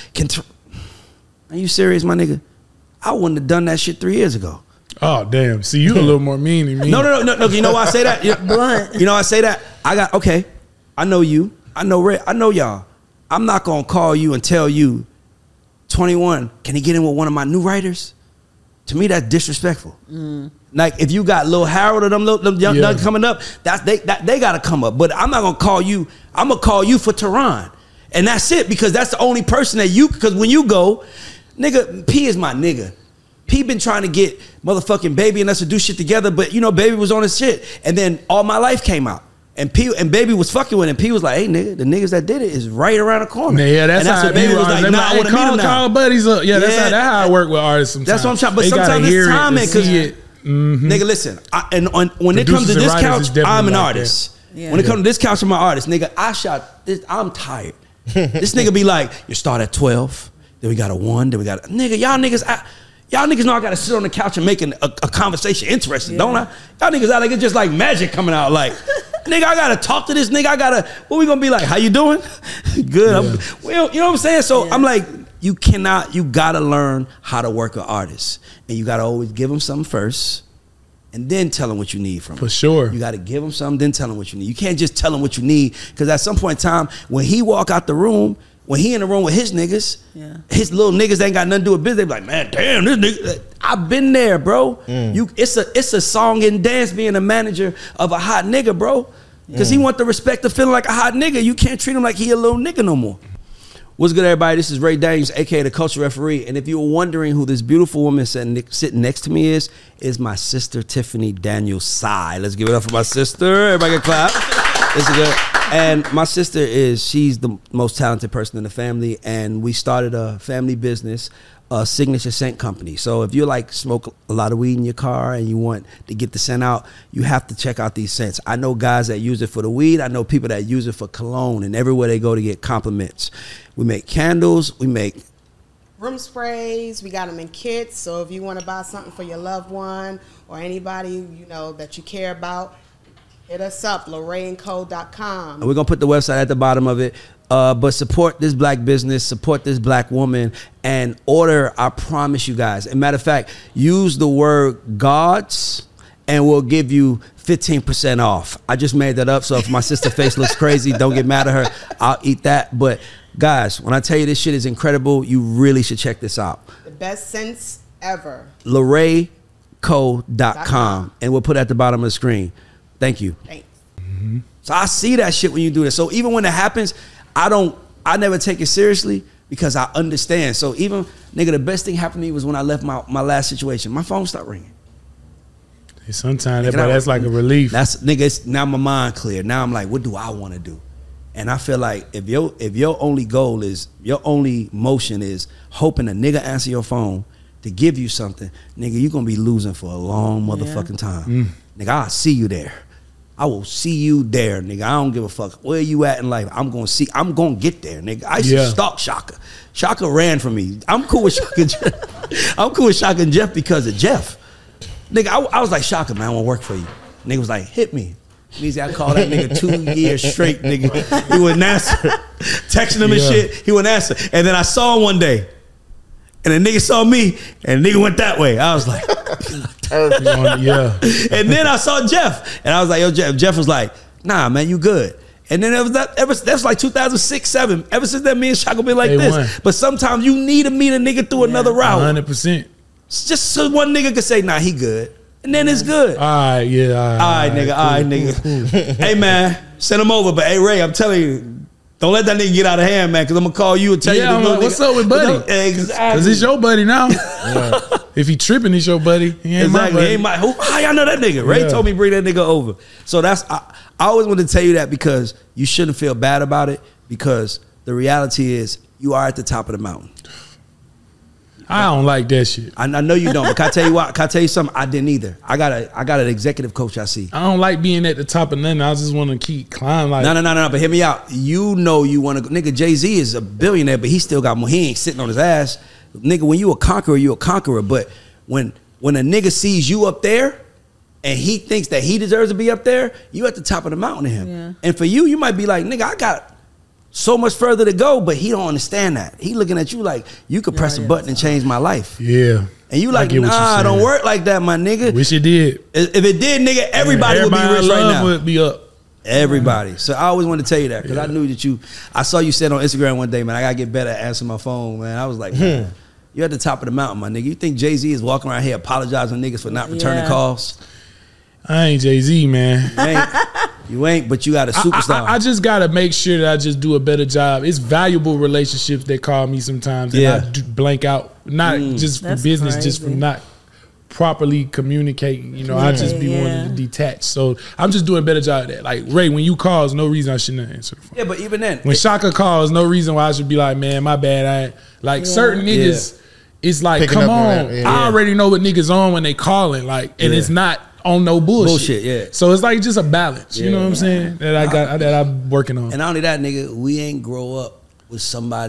Are you serious, my nigga? I wouldn't have done that shit 3 years ago. Oh, damn. See, you a little more mean than me. No. You know why I say that? Blunt. You know why I say that? I know you. I know Ray. I know y'all. I'm not going to call you and tell you, 21, can he get in with one of my new writers? To me, that's disrespectful. Like, if you got Lil Harold or them young nuggets coming up, they got to come up. But I'm not going to call you. I'm going to call you for Tehran. And that's it, because that's the only person that because when you go, nigga, P is my nigga. P been trying to get motherfucking Baby and us to do shit together, but, you know, Baby was on his shit. And then All My Life came out. And Baby was fucking with him. P was like, hey, nigga, the niggas that did it is right around the corner. Yeah, that's how what Baby was like, nah, I want to meet him now. Call buddies up. Yeah, that's how I work with artists sometimes. That's what I'm trying. But sometimes it's timing, because, nigga, listen, when it comes to this couch, I'm an artist. When it comes to this couch, I'm an artist. Nigga, I shot this, I'm tired. This nigga be like, you start at 12, then we got a 1, then we got nigga, y'all niggas, Y'all niggas know I gotta sit on the couch and make a conversation interesting, don't I? Y'all niggas out like it's just like magic coming out. Like, nigga, I gotta talk to this nigga. What we gonna be like? How you doing? Good. Yeah. Well, you know what I'm saying? So I'm like, you gotta learn how to work an artist. And you gotta always give them something first and then tell them what you need from them. For sure. You gotta give them something, then tell them what you need. You can't just tell them what you need, because at some point in time, when he walk out the room, when he in the room with his niggas, his little niggas ain't got nothing to do with business. They be like, man, damn, this nigga. I've been there, bro. It's a song and dance being a manager of a hot nigga, bro. Because he want the respect of feeling like a hot nigga. You can't treat him like he a little nigga no more. What's good, everybody? This is Ray Daniels, aka the Culture Referee. And if you were wondering who this beautiful woman sitting next to me is my sister Tiffany Daniels Sy. Let's give it up for my sister. Everybody can clap. This is good. And my sister she's the most talented person in the family, and we started a family business, a signature scent company. So if you like smoke a lot of weed in your car and you want to get the scent out, you have to check out these scents. I know guys that use it for the weed. I know people that use it for cologne, and everywhere they go to get compliments. We make candles. We make room sprays. We got them in kits. So if you want to buy something for your loved one or anybody you know that you care about, hit us up, LorraineCo.com. We're going to put the website at the bottom of it. But support this black business, support this black woman, and order, I promise you guys. As a matter of fact, use the word gods, and we'll give you 15% off. I just made that up, so if my sister's face looks crazy, don't get mad at her. I'll eat that. But guys, when I tell you this shit is incredible, you really should check this out. The best scents ever. LorraineCo.com. And we'll put it at the bottom of the screen. Thank you. Thanks. So I see that shit when you do this. So even when it happens, I never take it seriously, because I understand. So even, nigga, the best thing happened to me was when I left my last situation. My phone stopped ringing. Sometimes that's like a relief. It's now my mind clear. Now I'm like, what do I want to do? And I feel like if your only goal is, your only motion is hoping a nigga answer your phone to give you something, nigga, you're gonna be losing for a long motherfucking time. Nigga, I'll see you there. I will see you there, nigga. I don't give a fuck where you at in life. I'm gonna get there, nigga. I used to stalk Shaka. Shaka ran from me. I'm cool with Shaka and Jeff. I'm cool with Shaka and Jeff because of Jeff. Nigga, I was like, Shaka, man, I want to work for you. Nigga was like, hit me. Easy, I called that nigga 2 years straight, nigga. He wouldn't answer. Texting him and shit, he wouldn't answer. And then I saw him one day, and the nigga saw me, and the nigga went that way. I was like, And then I saw Jeff, and I was like, yo, Jeff. Jeff was like, nah, man, you good. And then that's like 2006, 2007. Ever since then, me and Shaka been like this. But sometimes you need to meet a nigga through another route. 100%. Just so one nigga could say, nah, he good. And then it's good. All right, yeah. All right, nigga. Cool. Hey, man, send him over. But, hey, Ray, I'm telling you, don't let that nigga get out of hand, man, because I'm going to call you and tell you. I'm like, what's up with Buddy? Exactly. Because it's your buddy now. If he tripping, it's your buddy. He ain't my buddy. He ain't how y'all know that nigga? Ray told me bring that nigga over. So I always wanted to tell you that, because you shouldn't feel bad about it, because the reality is you are at the top of the mountain. I don't like that shit. I know you don't, but can I tell you what? Can I tell you something? I didn't either. I got an executive coach I see. I don't like being at the top of nothing. I just want to keep climbing. Like, no. But hear me out. You know you want to go. Nigga, Jay-Z is a billionaire, but he still got more. He ain't sitting on his ass. Nigga, when you a conqueror, you a conqueror. But when a nigga sees you up there and he thinks that he deserves to be up there, you at the top of the mountain to him. Yeah. And for you might be like, nigga, I got so much further to go, but he don't understand that. He looking at you like you could press a button and change my life. Yeah. And you like, nah, don't work like that, my nigga. Wish it did. If it did, nigga, everybody would be rich right now. Would be up. Everybody. So I always wanted to tell you that, because I knew that I saw you said on Instagram one day, man, I gotta get better at answering my phone, man. I was like, man, you're at the top of the mountain, my nigga. You think Jay-Z is walking around here apologizing to niggas for not returning calls? I ain't Jay-Z, man. You ain't, but you got a superstar. I just got to make sure that I just do a better job. It's valuable relationships that call me sometimes, and I blank out, not just for business, just from not properly communicating. You know, I just be wanting to detach. So I'm just doing a better job of that. Like, Ray, when you call, there's no reason I shouldn't answer the phone. Yeah, but even then. When Shaka calls, no reason why I should be like, man, my bad. I ain't. Like, certain niggas, it's like, picking come on. I already know what niggas on when they calling. Like, and it's not on no bullshit. So it's like just a balance. You know what I'm saying? That I'm working on. And not only that, nigga, we ain't grow up with somebody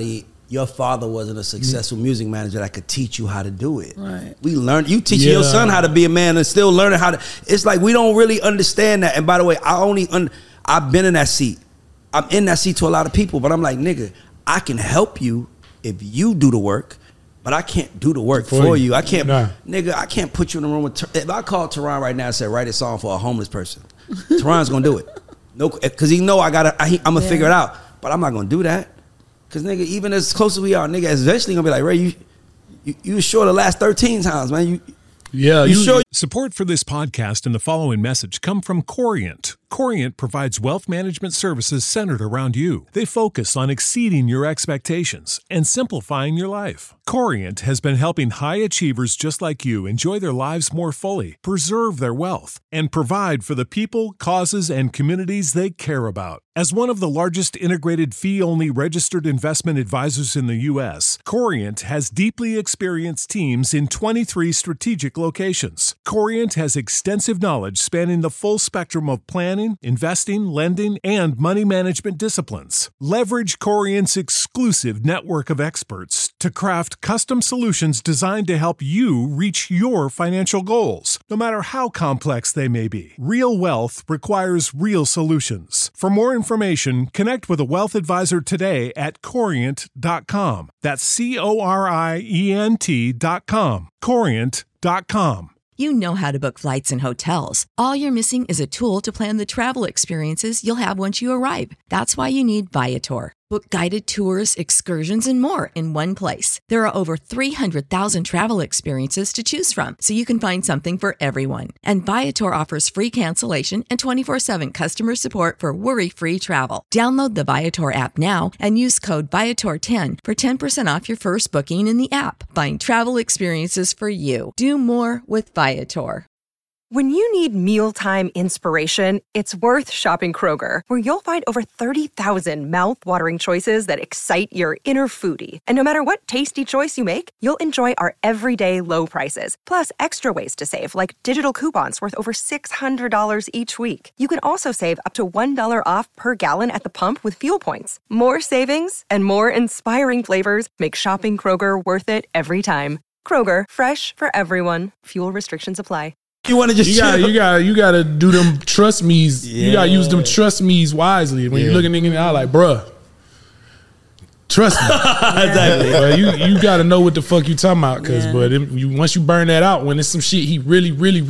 your father wasn't a successful music manager that could teach you how to do it. Right. We learned. You teaching your son how to be a man and still learning how to. It's like we don't really understand that. And by the way, I've been in that seat. I'm in that seat to a lot of people, but I'm like, nigga, I can help you if you do the work, but I can't do the work for you. I can't, nigga, I can't put you in the room with. If I call Teron right now and say, write a song for a homeless person, Teron's gonna do it. No, because he know I'm gonna figure it out. But I'm not gonna do that. Cause nigga, even as close as we are, nigga, is eventually gonna be like, Ray, you was sure the last 13 times, man. You sure? Support for this podcast and the following message come from Corient. Corient provides wealth management services centered around you. They focus on exceeding your expectations and simplifying your life. Corient has been helping high achievers just like you enjoy their lives more fully, preserve their wealth, and provide for the people, causes, and communities they care about. As one of the largest integrated fee-only registered investment advisors in the U.S., Corient has deeply experienced teams in 23 strategic locations. Corient has extensive knowledge spanning the full spectrum of planning, investing, lending, and money management disciplines. Leverage Corient's exclusive network of experts to craft custom solutions designed to help you reach your financial goals, no matter how complex they may be. Real wealth requires real solutions. For more information, connect with a wealth advisor today at Corient.com. That's Corient.com. Corient.com. You know how to book flights and hotels. All you're missing is a tool to plan the travel experiences you'll have once you arrive. That's why you need Viator. Book guided tours, excursions, and more in one place. There are over 300,000 travel experiences to choose from, so you can find something for everyone. And Viator offers free cancellation and 24/7 customer support for worry-free travel. Download the Viator app now and use code Viator10 for 10% off your first booking in the app. Find travel experiences for you. Do more with Viator. When you need mealtime inspiration, it's worth shopping Kroger, where you'll find over 30,000 mouth-watering choices that excite your inner foodie. And no matter what tasty choice you make, you'll enjoy our everyday low prices, plus extra ways to save, like digital coupons worth over $600 each week. You can also save up to $1 off per gallon at the pump with fuel points. More savings and more inspiring flavors make shopping Kroger worth it every time. Kroger, fresh for everyone. Fuel restrictions apply. You want to just you gotta do them trust me's. Yeah. You gotta use them trust me's wisely. When you look at nigga in the eye like, bruh, trust me. Exactly. But you gotta know what the fuck you talking about. Cause once you burn that out, when it's some shit he really need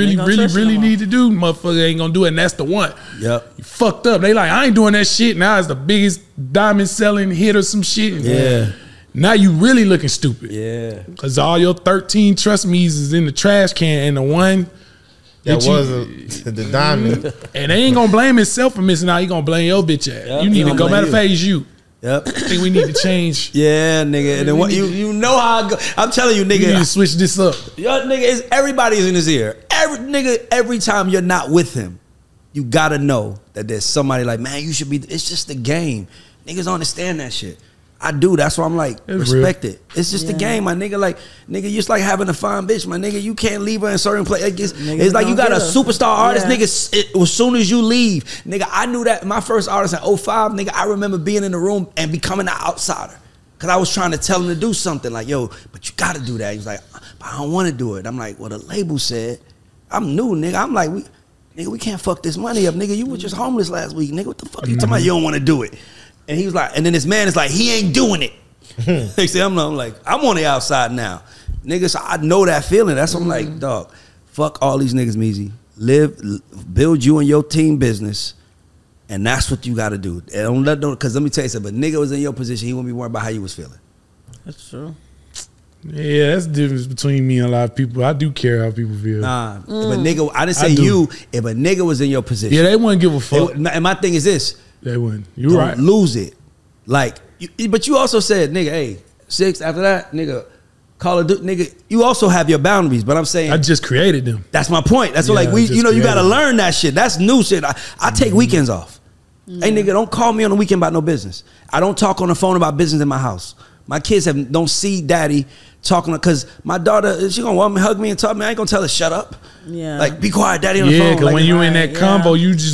to do, motherfucker ain't gonna do it. And that's the one. Yep. You fucked up. They like, I ain't doing that shit. Now it's the biggest diamond selling hit or some shit. Yeah. Now you really looking stupid. Yeah. Cause all your 13 trust me's is in the trash can, and the one that was the diamond. And they ain't gonna blame himself for missing out. He gonna blame your bitch ass. Yep. You need to go. Matter of fact, it's you. Yep. I think we need to change. Yeah, nigga. And then what you know how I go. I'm telling you, nigga. You need to switch this up. Yo, nigga, everybody's in his ear. Every time you're not with him, you gotta know that there's somebody like, man, you should be. It's just a game. Niggas don't understand that shit. I do. That's why I'm like, it's respect real. it. It's just a game, my nigga. Like, nigga, you just like having a fine bitch, my nigga. You can't leave her in certain places. It's like you got a superstar artist, nigga. As soon as you leave, nigga, I knew that my first artist in 05, nigga, I remember being in the room and becoming an outsider. Cause I was trying to tell him to do something like, yo, but you gotta do that. He was like, but I don't want to do it. I'm like, well, the label said, I'm new, nigga. I'm like, we can't fuck this money up, nigga. You were just homeless last week, nigga. What the fuck you talking about? You don't want to do it. And he was like, and then this man is like, he ain't doing it. They say, I'm like, I'm on the outside now. Nigga, so I know that feeling. That's what I'm like, dog, fuck all these niggas, Meezy. Build you and your team business. And that's what you got to do. And because let me tell you something, but nigga was in your position, he wouldn't be worried about how you was feeling. That's true. Yeah, that's the difference between me and a lot of people. I do care how people feel. Nah, if a nigga, I didn't say you, if a nigga was in your position. Yeah, they wouldn't give a fuck. And my thing is this. They wouldn't. You're Don't right. lose it. Like, but you also said, nigga, hey, 6 after that, nigga, Call of Duty, nigga, you also have your boundaries, but I'm saying I just created them. That's my point. That's what, like, you gotta learn that shit. That's new shit. I take weekends off. Hey, nigga, don't call me on the weekend about no business. I don't talk on the phone about business in my house. My kids don't see daddy talking, because my daughter, she gonna want me, hug me and talk to me. I ain't gonna tell her shut up. Yeah. Like, be quiet, daddy on the phone. Yeah, because like, when you in that combo, you just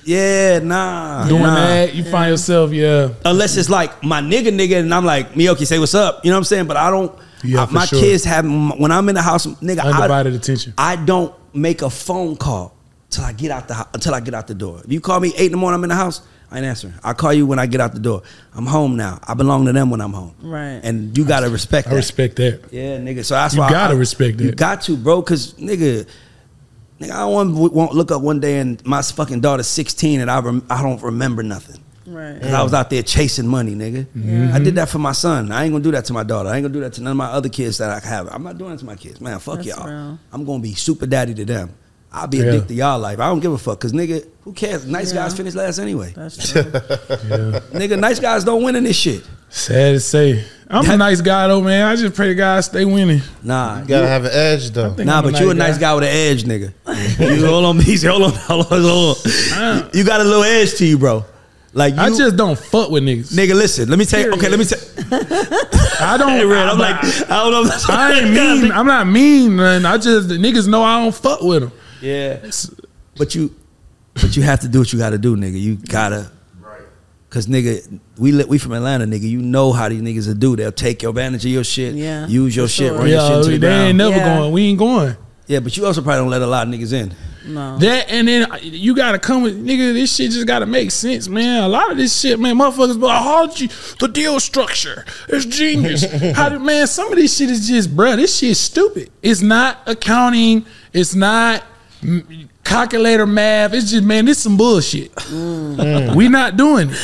Yeah, nah. Doing nah. that, you find yourself, Unless it's like my nigga, and I'm like, Miyoki, say what's up. You know what I'm saying? But I don't. Yeah, for my sure. kids have, when I'm in the house, nigga, undivided attention. I don't make a phone call until I get out the door. If you call me 8 in the morning, I'm in the house, I ain't answering. I call you when I get out the door. I'm home now. I belong to them when I'm home. Right. And you gotta respect that. I respect that. Yeah, nigga. So that's You why gotta respect that. You got to, bro. Cause nigga, I don't want look up one day and my fucking daughter's 16 and I don't remember nothing. Right. Cause I was out there chasing money, nigga. I did that for my son. I ain't gonna do that to my daughter. I ain't gonna do that to none of my other kids that I have. I'm not doing it to my kids, man. Fuck That's y'all. real. I'm gonna be super daddy to them. I'll be addicted to y'all life. I don't give a fuck. Cause nigga, who cares? Nice guys finish last anyway. That's true. Nigga, nice guys don't win in this shit. Sad to say. I'm a nice guy though, man. I just pray to God stay winning. Nah, You gotta have an edge though. Nah, but you a nice guy with an edge, nigga. You hold on, easy. Hold on. You got a little edge to you, bro. Like I just don't fuck with niggas. Nigga, listen. Let me tell you. Okay, let me tell. I don't. Hey, Red, I'm like, I don't know. If that's I ain't mean. I'm not mean, man. I just the niggas know I don't fuck with them. Yeah, but you have to do what you got to do, nigga. You gotta, right? Cause nigga, we from Atlanta, nigga. You know how these niggas will do. They'll take advantage of your shit, use your shit, run your shit to the they ground. ain't never going. We ain't going. Yeah, but you also probably don't let a lot of niggas in. No. That and then you gotta come with nigga. This shit just gotta make sense, man. A lot of this shit, man, motherfuckers. But how did you the deal structure? It's genius. How did man? Some of this shit is just, bruh. This shit is stupid. It's not accounting. It's not calculator math. It's just, man, this some bullshit. We not doing it.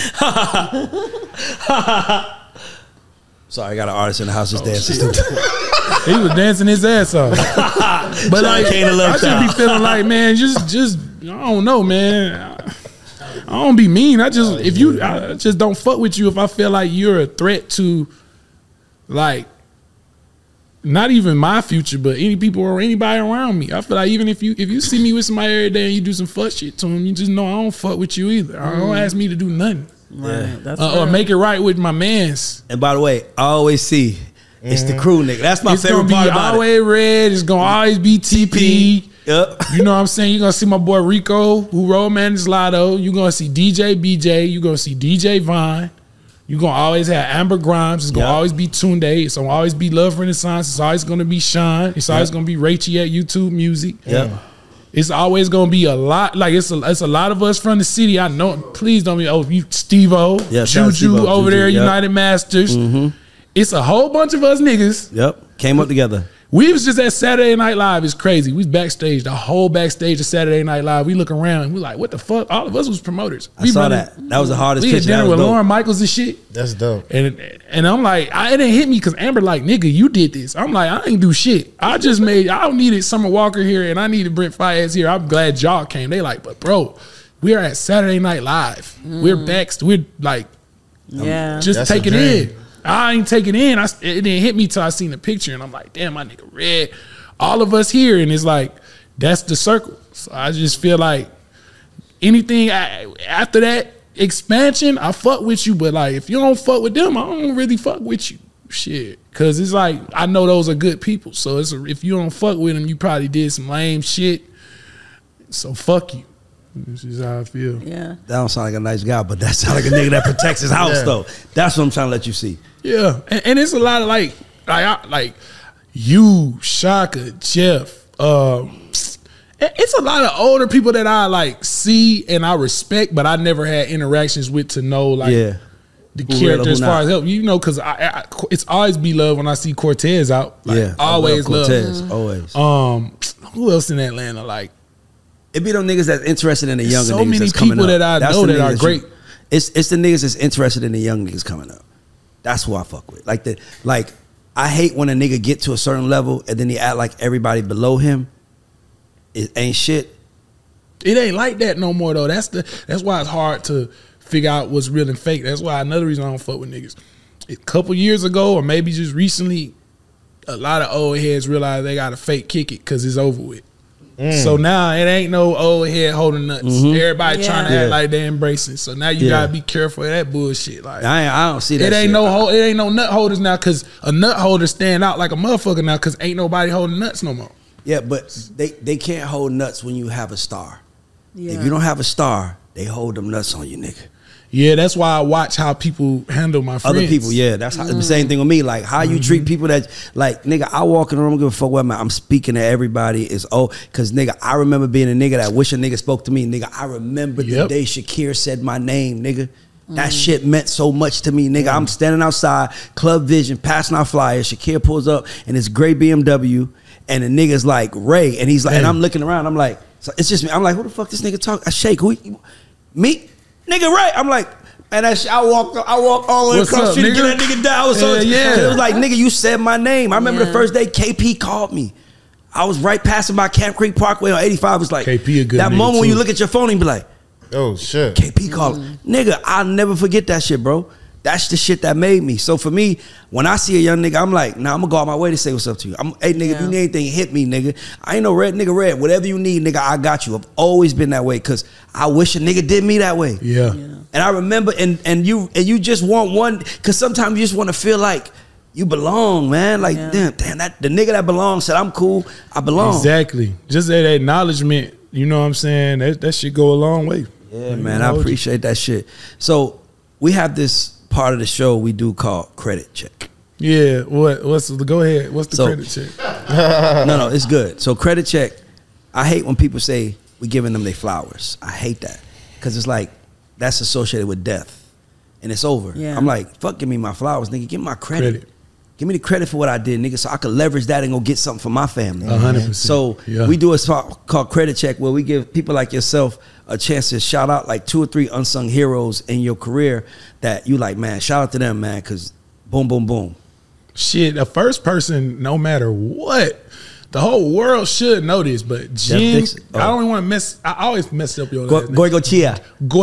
Sorry, I got an artist in the house just dancing. He was dancing his ass off. But like, I just be feeling like, man, just I don't know, man. I don't be mean. I just don't fuck with you if I feel like you're a threat to, like, not even my future, but any people or anybody around me. I feel like even if you see me with somebody every day and you do some fuck shit to them, you just know I don't fuck with you either. I don't ask me to do nothing. Right. That's or make it right with my mans. And by the way, I always see it's the crew, nigga. That's my favorite part about it. It's gonna be always Red. It's gonna always be TP. Yep. You know what I'm saying? You're gonna see my boy Rico, who road managed Lotto. You're gonna see DJ BJ. You're gonna see DJ Vine. You're gonna always have Amber Grimes. It's gonna always be Tunde. It's gonna always be Love Renaissance. It's always gonna be Sean. It's always gonna be Rachie at YouTube Music. Yeah. It's always gonna be a lot. Like it's a lot of us from the city. I know. Please don't be. You Steve-O, Juju over there, United Masters. It's a whole bunch of us niggas. Yep. Came up together. We was just at Saturday Night Live. It's crazy. We was backstage, the whole backstage of Saturday Night Live. We look around and we like, what the fuck? All of us was promoters. I saw that. That was the hardest picture. We had dinner with Lauren Michaels and shit. That's dope. And I'm like, it didn't hit me because Amber like, nigga, you did this. I'm like, I ain't do shit. I needed Summer Walker here and I needed Brent Faiyaz here. I'm glad y'all came. They like, but bro, we are at Saturday Night Live. We're we're like, just take it in. I ain't taking it in. It didn't hit me till I seen the picture, and I'm like, damn, my nigga Red. All of us here, and it's like, that's the circle. So I just feel like anything after that expansion, I fuck with you, but like if you don't fuck with them, I don't really fuck with you. Shit, because it's like I know those are good people. So if you don't fuck with them, you probably did some lame shit. So fuck you. This is how I feel. Yeah. That don't sound like a nice guy, but that sound like a nigga that protects his house though. That's what I'm trying to let you see. Yeah, and it's a lot of like you, Shaka, Jeff. It's a lot of older people that I like see and I respect, but I never had interactions with to know like the character as far as help. You know, because it's always be love when I see Cortez out. Like, always love Cortez, always. Who else in Atlanta? Like, it be them niggas that's interested in the younger niggas. So many that's coming people up. that I know that are great. It's the niggas that's interested in the young niggas coming up. That's who I fuck with. Like I hate when a nigga get to a certain level and then he act like everybody below him. It ain't shit. It ain't like that no more though. That's why it's hard to figure out what's real and fake. That's why another reason I don't fuck with niggas. A couple years ago, or maybe just recently, a lot of old heads realize they gotta fake kick it because it's over with. So now it ain't no old head holding nuts. Everybody trying to act like they embracing. So now you gotta be careful of that bullshit. Like I don't see that. It ain't no nut holders now because a nut holder stand out like a motherfucker now because ain't nobody holding nuts no more. Yeah, but they can't hold nuts when you have a star. Yeah. If you don't have a star, they hold them nuts on you, nigga. Yeah, that's why I watch how people handle my friends. Other people, yeah, that's how, the same thing with me. Like how you treat people that, like, nigga, I walk in the room, I don't give a fuck what I'm speaking to everybody. Is because nigga, I remember being a nigga that wish a nigga spoke to me. Nigga, I remember the day Shakir said my name, nigga. That shit meant so much to me, nigga. I'm standing outside, Club Vision, passing out flyers. Shakir pulls up in his gray BMW, and the nigga's like Ray, and he's like, and I'm looking around, I'm like, so it's just me. I'm like, who the fuck this nigga talk? I shake, me? Nigga, right? I'm like, man, I walk all the way across the street to get that nigga down. It was like, nigga, you said my name. I remember the first day KP called me. I was right passing by Camp Creek Parkway on 85. It was like KP a good that moment when you look at your phone and be like, oh shit, KP called. Nigga, I'll never forget that shit, bro. That's the shit that made me. So for me, when I see a young nigga, I'm like, nah, I'm gonna go out my way to say what's up to you. Hey, nigga, if you need anything, hit me, nigga. I ain't no red. Whatever you need, nigga, I got you. I've always been that way because I wish a nigga did me that way. Yeah. And I remember, and you just want one, because sometimes you just want to feel like you belong, man. Like, damn, that the nigga that belongs said, I'm cool, I belong. Exactly. Just that acknowledgement, you know what I'm saying? That shit go a long way. Yeah, man, I appreciate that shit. So we have this part of the show we do called Credit Check. Yeah, go ahead. What's the credit check? No, it's good. So Credit Check, I hate when people say we giving them their flowers. I hate that because it's like that's associated with death and it's over. I'm like, fuck, give me my flowers, nigga. Give me my credit. Give me the credit for what I did, nigga, so I could leverage that and go get something for my family. 100%. So we do a spot called Credit Check where we give people like yourself a chance to shout out like 2 or 3 unsung heroes in your career that you like, man, shout out to them, man, because boom, boom, boom. Shit, the first person, no matter what, the whole world should know this, but Jen, I don't want to mess, I always mess up your last name. Goicoechea.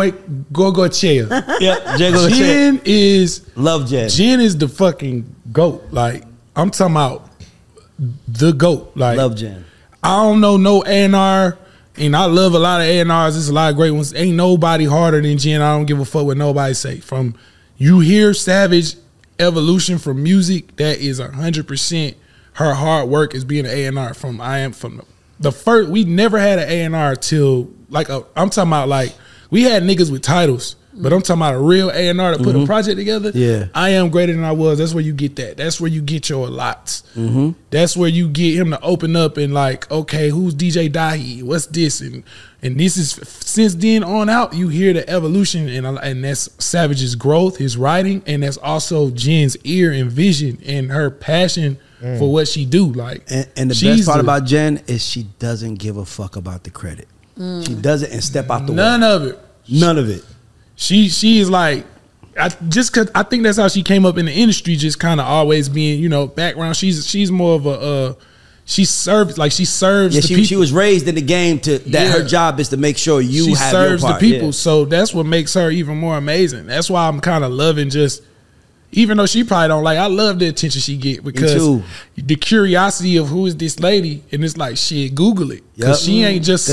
Goicoechea. Yeah, Jen is, love Jen. Jen is the fucking GOAT. Like, I'm talking about the GOAT. Like, love Jen. I don't know no A&R, and I love a lot of A&Rs. There's a lot of great ones. Ain't nobody harder than Jen. I don't give a fuck what nobody say. From you hear Savage evolution from music, that is 100% her hard work is being an A&R. From the first, we never had an A&R till like I'm talking about like we had niggas with titles, but I'm talking about a real A&R to put a project together. Yeah, I Am Greater Than I Was. That's where you get that. That's where you get your lots. That's where you get him to open up and like, okay, who's DJ Dahi? What's this? And this is since then on out, you hear the evolution and that's Savage's growth, his writing, and that's also Jen's ear and vision and her passion for what she do. Like, and the best part about Jen is she doesn't give a fuck about the credit. She does it and step out the way. None of it. She is like, just cause I think that's how she came up in the industry, just kind of always being, you know, background. She's more of a she serves the people. She was raised in the game to that her job is to make sure she have serves your part. The people. So that's what makes her even more amazing. That's why I'm kind of loving just, even though she probably don't like, I love the attention she get because the curiosity of who is this lady, and it's like, shit, Google it. Because she ain't just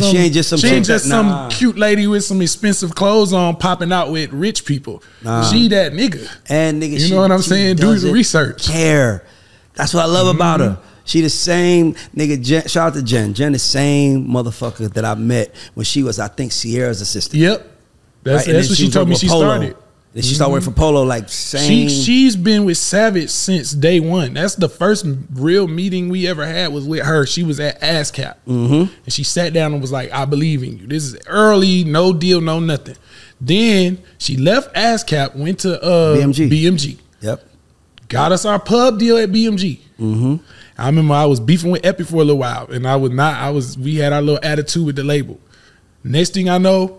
some cute lady with some expensive clothes on popping out with rich people. She that nigga. And nigga, you know what I'm saying? Do the research. Care. That's what I love about her. She the same nigga. Jen, shout out to Jen. Jen the same motherfucker that I met when she was, I think, Sierra's assistant. Yep. That's what she told me she started. Then she started working for Polo, like same. She's been with Savage since day one. That's the first real meeting we ever had was with her. She was at ASCAP. And she sat down and was like, I believe in you. This is early, no deal, no nothing. Then she left ASCAP, went to BMG. Yep. Got us our pub deal at BMG. I remember I was beefing with Epic for a little while, and we had our little attitude with the label. Next thing I know,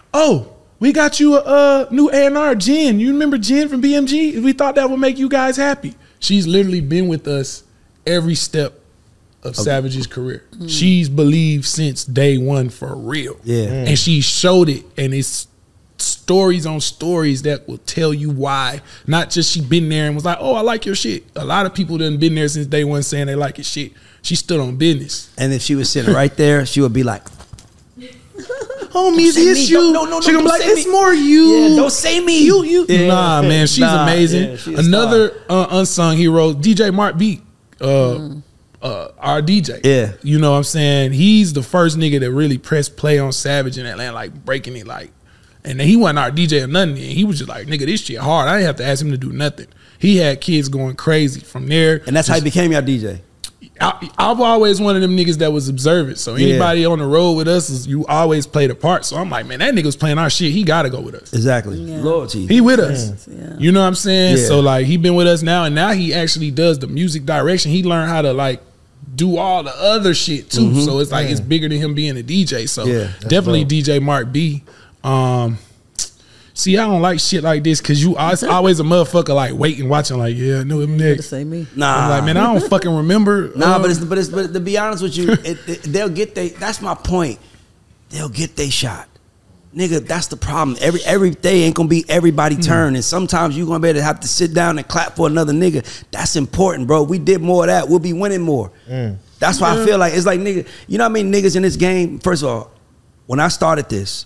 we got you a new A&R, Jen. You remember Jen from BMG? We thought that would make you guys happy. She's literally been with us every step of Savage's career. She's believed since day one for real. And she showed it, and it's stories on stories that will tell you why. Not just she been there and was like, oh, I like your shit. A lot of people done been there since day one saying they like your shit. She stood on business. And if she was sitting right there, she would be like, homies, it's you. No, she gonna be like, it's more you. Yeah, don't say me. You. Yeah. Nah, man, she's amazing. Yeah, she's another unsung hero, DJ Mark Beat, our DJ. Yeah. You know what I'm saying? He's the first nigga that really pressed play on Savage in Atlanta, like breaking it. Like, And then he wasn't our DJ or nothing. And he was just like, nigga, this shit hard. I didn't have to ask him to do nothing. He had kids going crazy from there. And that's how he became your DJ. I've always one of them niggas that was observant. So anybody on the road with us, you always played a part. So I'm like, man, that nigga was playing our shit. He got to go with us. Exactly. Loyalty. He with us. Yeah. You know what I'm saying? Yeah. So like he been with us now, and now he actually does the music direction. He learned how to like do all the other shit too. So it's like it's bigger than him being a DJ. So definitely DJ Mark B. See, I don't like shit like this because you always a motherfucker like waiting, watching, like, yeah, I know him next. Say me. Nah. I'm like, man, I don't fucking remember. Nah, but to be honest with you, they'll get that's my point. They'll get they shot. Nigga, that's the problem. Every day ain't gonna be everybody turn. And sometimes you're gonna be able to have to sit down and clap for another nigga. That's important, bro. We did more of that. We'll be winning more. That's why I feel like it's like nigga, you know what I mean? Niggas in this game, first of all, when I started this,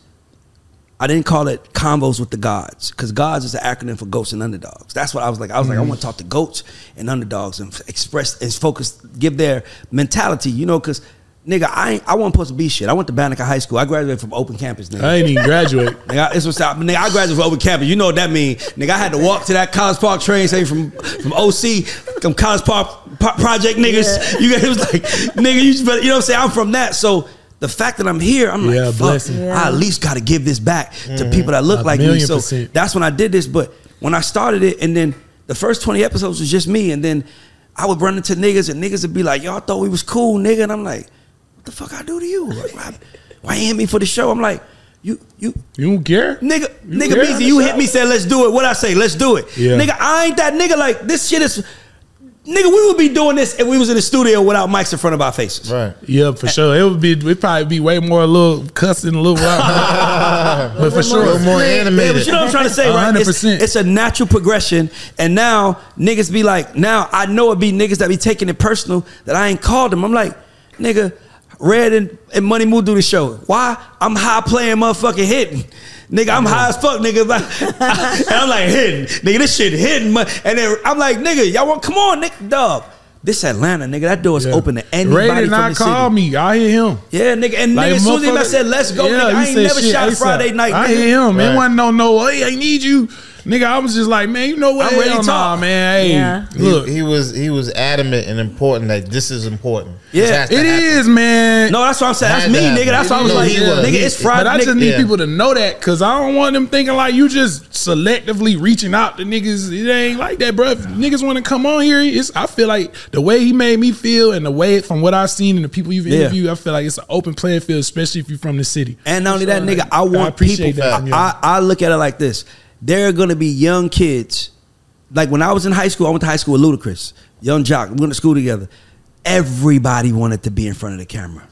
I didn't call it Convos with the Gods, because Gods is an acronym for Goats and Underdogs. That's what I was like. I was like, I want to talk to goats and underdogs and express and focus, give their mentality, you know, because nigga, I wasn't supposed to be shit. I went to Banneker High School. I graduated from open campus, nigga. I ain't even graduate. Nigga, I graduated from open campus. You know what that mean. Nigga, I had to walk to that College Park train station from OC, from College Park Project niggas. Yeah. It was like, nigga, you know what I'm saying? I'm from that. So the fact that I'm here, I'm like, fuck, I at least got to give this back to people that look like me. So that's when I did this. But when I started it, and then the first 20 episodes was just me, and then I would run into niggas, and niggas would be like, y'all thought we was cool, nigga. And I'm like, what the fuck I do to you? Like, why you hit me for the show? I'm like, you don't care? Nigga, Beezy, you hit me, said, let's do it. What I say, let's do it. Yeah. Nigga, I ain't that nigga. Like, this shit is... Nigga, we would be doing this if we was in the studio without mics in front of our faces. Right. Yeah, for sure. It'd probably be way more a little cussing, a little but for sure. A little more animated. Yeah, but you know what I'm trying to say, right? 100%. It's a natural progression. And now niggas be like, now I know it be niggas that be taking it personal that I ain't called them. I'm like, nigga, Red and Money Moo do the show. Why? I'm high playing motherfucking hitting. Nigga, I'm high as fuck, nigga. And I'm like, hidden. Nigga, this shit hidden. And then I'm like, nigga, y'all want, come on, nigga, dog. This Atlanta, nigga, that door is open to anybody Ray did from not the city. call me. I hear him. Yeah, nigga. And like, nigga, as soon as I said, let's go, nigga, I ain't never shot Friday night, nigga. I hear him. It wasn't no, hey, I need you. Nigga, I was just like, man, you know what? I'm ready to talk, man. Hey, look, he was adamant and important that this is important. Yeah, it is, man. No, that's what I'm saying. That's me, nigga. That's why I was like, nigga, it's Friday. But I just need people to know that, because I don't want them thinking like you just selectively reaching out to niggas. It ain't like that, bro. If niggas want to come on here, I feel like the way he made me feel and the way from what I've seen and the people you've interviewed, I feel like it's an open playing field, especially if you're from the city. And not only that, nigga, I want people. I look at it like this. There are gonna be young kids. Like when I was in high school, I went to high school with Ludacris, Young Jock. We went to school together. Everybody wanted to be in front of the camera.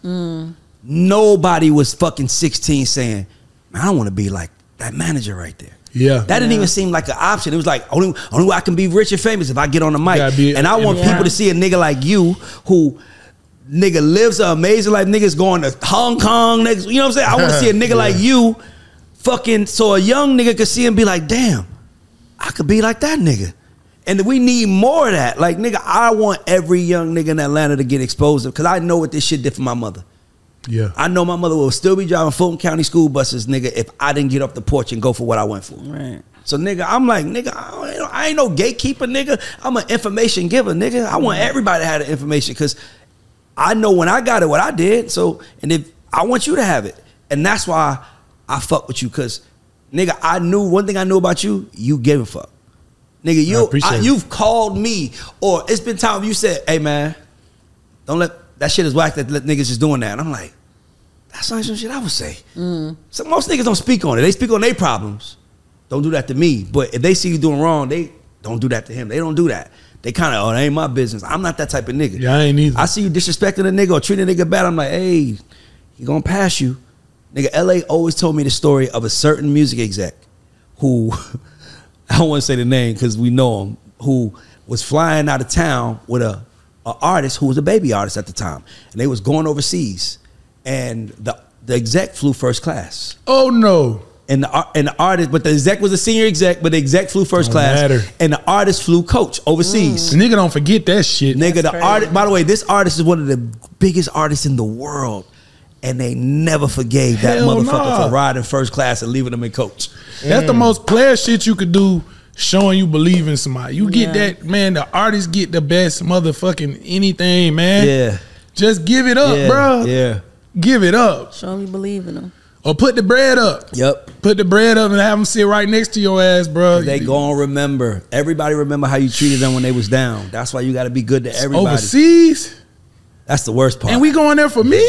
Nobody was fucking 16 saying, man, I don't want to be like that manager right there. Yeah. That didn't even seem like an option. It was like, only way I can be rich and famous if I get on the mic. And I want people to see a nigga like you who, nigga, lives an amazing life. Niggas going to Hong Kong. Niggas, you know what I'm saying? I want to see a nigga like you fucking, so a young nigga could see and be like, damn, I could be like that nigga. And we need more of that. Like, nigga, I want every young nigga in Atlanta to get exposed, because I know what this shit did for my mother. Yeah. I know my mother will still be driving Fulton County school buses, nigga, if I didn't get off the porch and go for what I went for. Right. So, nigga, I'm like, nigga, I ain't no gatekeeper, nigga. I'm an information giver, nigga. I want everybody to have the information, because I know when I got it, what I did. So, and if I want you to have it. And that's why I fuck with you, because, nigga, I knew one thing I knew about you. You gave a fuck, nigga. You've called me, or it's been time you said, "Hey, man, don't let that shit is whack that niggas just doing that." And I'm like, that's not some shit I would say. So most niggas don't speak on it. They speak on their problems. Don't do that to me. But if they see you doing wrong, they don't do that to him. They don't do that. They kind of, that ain't my business. I'm not that type of nigga. Yeah, I ain't either. I see you disrespecting a nigga or treating a nigga bad. I'm like, hey, he gonna pass you. Nigga, LA always told me the story of a certain music exec who, I don't want to say the name because we know him, who was flying out of town with a artist who was a baby artist at the time. And they was going overseas. And the exec flew first class. Oh, no. And the artist, but the exec was a senior exec, but the exec flew first class. Matter. And the artist flew coach overseas. The nigga don't forget that shit. Nigga, the artist, by the way, this artist is one of the biggest artists in the world. and they never forgave that Hell motherfucker nah. for riding first class and leaving them in coach. That's the most player shit you could do, showing you believe in somebody. You get that, man, the artists get the best motherfucking anything, man. Yeah. Just give it up, bro. Yeah. Give it up. Show me believe in them. Or put the bread up. Yep. Put the bread up and have them sit right next to your ass, bro. They gon' remember. Everybody remember how you treated them when they was down. That's why you got to be good to everybody. Overseas. That's the worst part. And we going there for me?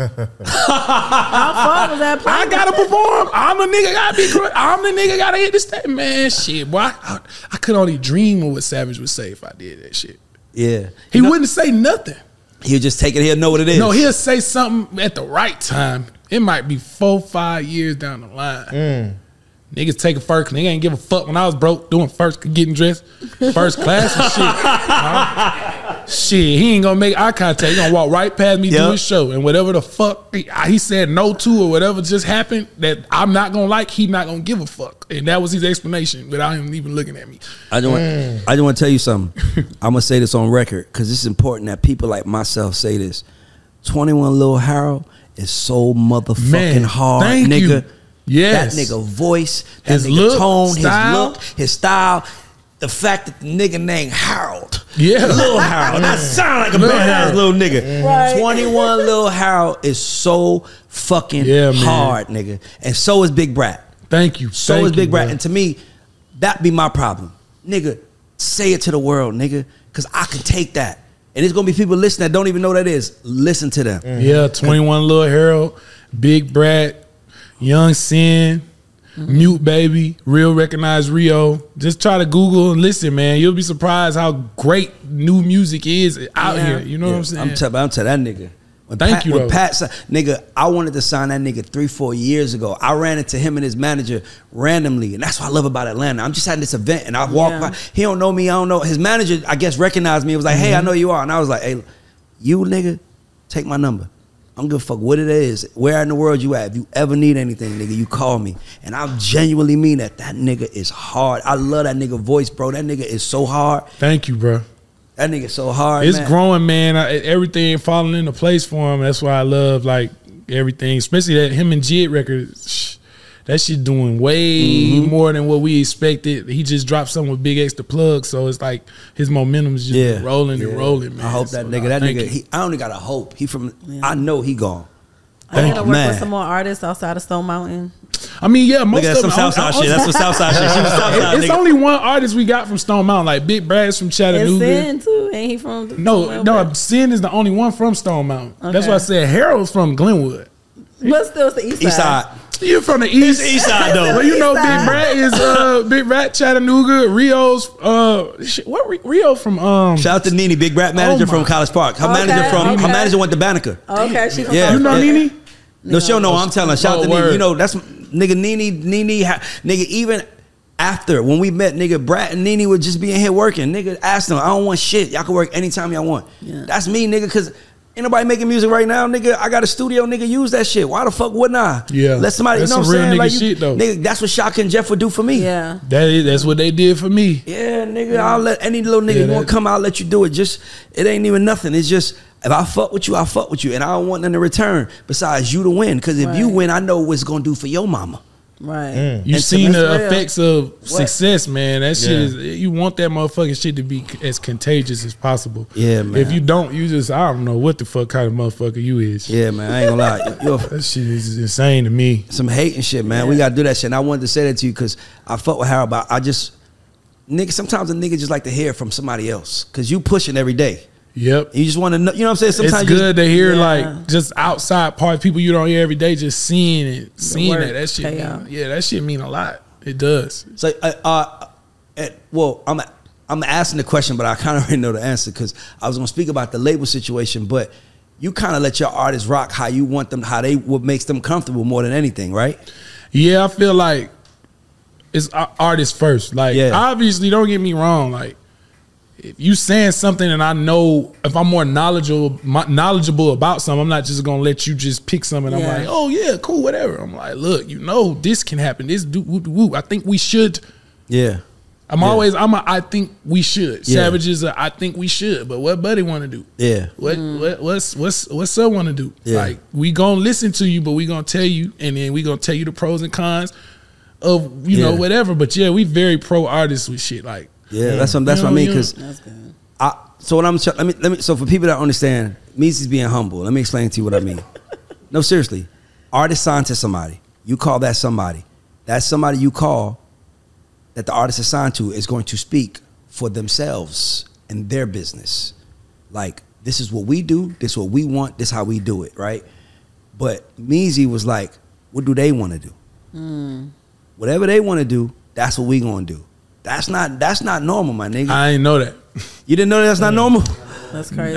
How far was that? I gotta perform. I'm the nigga gotta be. I'm the nigga gotta hit the stage. Man, shit, boy. I could only dream of what Savage would say if I did that shit. Yeah. He wouldn't say nothing. He'll just take it. He'll know what it is. No, he'll say something at the right time. It might be 4-5 years down the line. Niggas take a first. Nigga ain't give a fuck when I was broke doing first, getting dressed first class and shit. Shit, he ain't gonna make eye contact. He gonna walk right past me, do his show, and whatever the fuck he said no to or whatever just happened that I'm not gonna like, he not gonna give a fuck. And that was his explanation without him even looking at me. I just want to tell you something. I'm gonna say this on record because it's important that people like myself say this. 21 Lil Harold is so motherfucking hard, thank nigga. you. Yes. That nigga voice, that His nigga look, tone, style. his style. The fact that the nigga named Harold, Yeah. Lil Harold, that sound like a Lil badass Harold. little nigga. Right. 21 Lil Harold is so fucking Yeah, man. hard, nigga, and so is Big Brat. Thank you. So Thank is Big you, Brat, bro. and to me, that be my problem, nigga. Say it to the world, nigga, because I can take that, and there's gonna be people listening that don't even know what that is. Listen to them. Yeah, 21 Lil Harold, Big Brat, Young Sin, Mute Baby, Real Recognize Rio. Just try to Google and listen, man. You'll be surprised how great new music is out here. You know what I'm saying? I'm telling that nigga. When Thank you, When though. Pat, nigga, I wanted to sign that nigga 3-4 years ago. I ran into him and his manager randomly, and that's what I love about Atlanta. I'm just at this event, and I walk by. He don't know me. I don't know. His manager, I guess, recognized me. It was like, hey, I know you are. And I was like, hey, you nigga, take my number. I don't give a fuck what it is. Where in the world you at? If you ever need anything, nigga, you call me. And I genuinely mean that. That nigga is hard. I love that nigga voice, bro. That nigga is so hard. Thank you, bro. That nigga so hard, It's man. growing, man. Everything falling into place for him. That's why I love like everything, especially that him and Jid record. That shit doing way more than what we expected. He just dropped something with Big X the Plug, so it's like his momentum is just rolling and rolling, man. I hope that So, nigga, that thank nigga, you. I only got a hope. He from, I know he gone. I gotta work man. with some more artists outside of Stone Mountain. I mean, yeah, most Look at of some them. Southside shit. That's some Southside shit. She was Southside, It's nigga. only one artist we got from Stone Mountain, like Big Brad's from And Chattanooga. Sin too, ain't he from? No, Sin is the only one from Stone Mountain. That's Okay. why I said Harold's from Glenwood. But still, it's the East Side. East side. You're from the east. It's East Side though. Well, you know, East Big Side. Brat is Big Brat Chattanooga. Rio's Rio from Shout out to Nene, Big Rap manager Oh my. from College Park. Her Okay, manager from okay. her manager went to Banneker. Okay, she from Yeah. You know Yeah. Nene? No, she don't know. I'm telling her. Shout out to Oh, Nene. word. You know, that's nigga Nene, nigga, even after when we met, nigga, Brat and Nene would just be in here working. Nigga asked them, I don't want shit. Y'all can work anytime y'all want. Yeah. That's me, nigga, cause ain't nobody making music right now, nigga. I got a studio, nigga. Use that shit. Why the fuck wouldn't I? Yeah. Let somebody, That's you know what some I'm saying? real Like nigga shit, though. Nigga, that's what Shaka and Jeff would do for me. Yeah. That's what they did for me. Yeah, nigga, I'll let any little nigga Yeah, you want that- to come out, let you do it. Just, it ain't even nothing. It's just, if I fuck with you, I fuck with you. And I don't want nothing in return besides you to win. Because if you Right. win, I know what it's going to do for your mama. Right. You And seen so the that's real. effects of success, man. That shit is, you want that motherfucking shit to be as contagious as possible. Yeah, man. If you don't, you just, I don't know what the fuck kind of motherfucker you is. Yeah, man, I ain't gonna lie. You're That shit is insane to me. some hating shit, man. We gotta do that shit. And I wanted to say that to you because I fuck with Harold, but I just, nigga, sometimes a nigga just like to hear from somebody else because you pushing every day. Yep. You just want to know, you know what I'm saying? Sometimes It's you good to hear Yeah. like just outside parts, people you don't hear every day, just seeing it, seeing work that. That shit, pay out. that shit mean a lot. It does. So, well, I'm asking the question, but I kind of already know the answer because I was gonna speak about the label situation. But you kind of let your artists rock how you want them, how they what makes them comfortable more than anything, right? Yeah, I feel like it's artists first. Like, Yeah. obviously, don't get me wrong. Like, if you saying something and I know if I'm more knowledgeable about something, I'm not just gonna let you just pick something. I'm Yeah. like, oh yeah, cool, whatever. I'm like, look, you know, this can happen. This do whoop, whoop. I think we should Yeah. I think we should. Yeah. Savage is I think we should. But what Buddy want to do? Yeah. What's Sub want to do? Yeah. Like, we gonna listen to you, but we gonna tell you, and then we gonna tell you the pros and cons of know whatever. But yeah, we very pro artists with shit. Like, Yeah, that's what I mean. Because That's good. so what I'm let me. So for people that understand, Meezy's being humble. Let me explain to you what I mean. No, seriously, artist signed to somebody. You call that somebody. That somebody you call that the artist is signed to is going to speak for themselves and their business. Like, this is what we do. This is what we want. This is how we do it, right? But Meezy was like, what do they want to do? Whatever they want to do, that's what we gonna do. That's not normal, my nigga. I ain't know that. You didn't know that's not normal? That's crazy.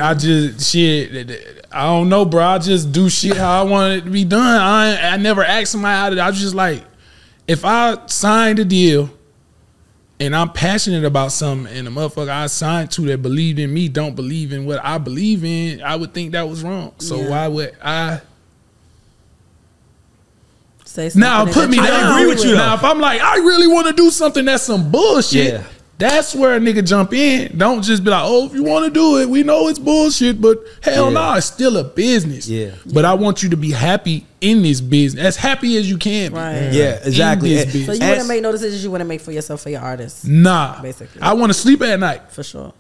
I don't know, bro. I just do shit how I want it to be done. I never asked somebody how to. I was just like, if I signed a deal and I'm passionate about something, and the motherfucker I signed to that believed in me don't believe in what I believe in, I would think that was wrong. So why would I? Say something Now put me that down. I agree with you, Now if I'm like, I really want to do something that's some bullshit. Yeah. That's where a nigga jump in. Don't just be like, oh, if you want to do it, we know it's bullshit, but hell no, it's still a business. Yeah. But I want you to be happy in this business, as happy as you can be. Right. Yeah, exactly. In this And- business. So you wouldn't make no decisions you wouldn't make for yourself, for your artists, Nah. basically. I want to sleep at night. for sure.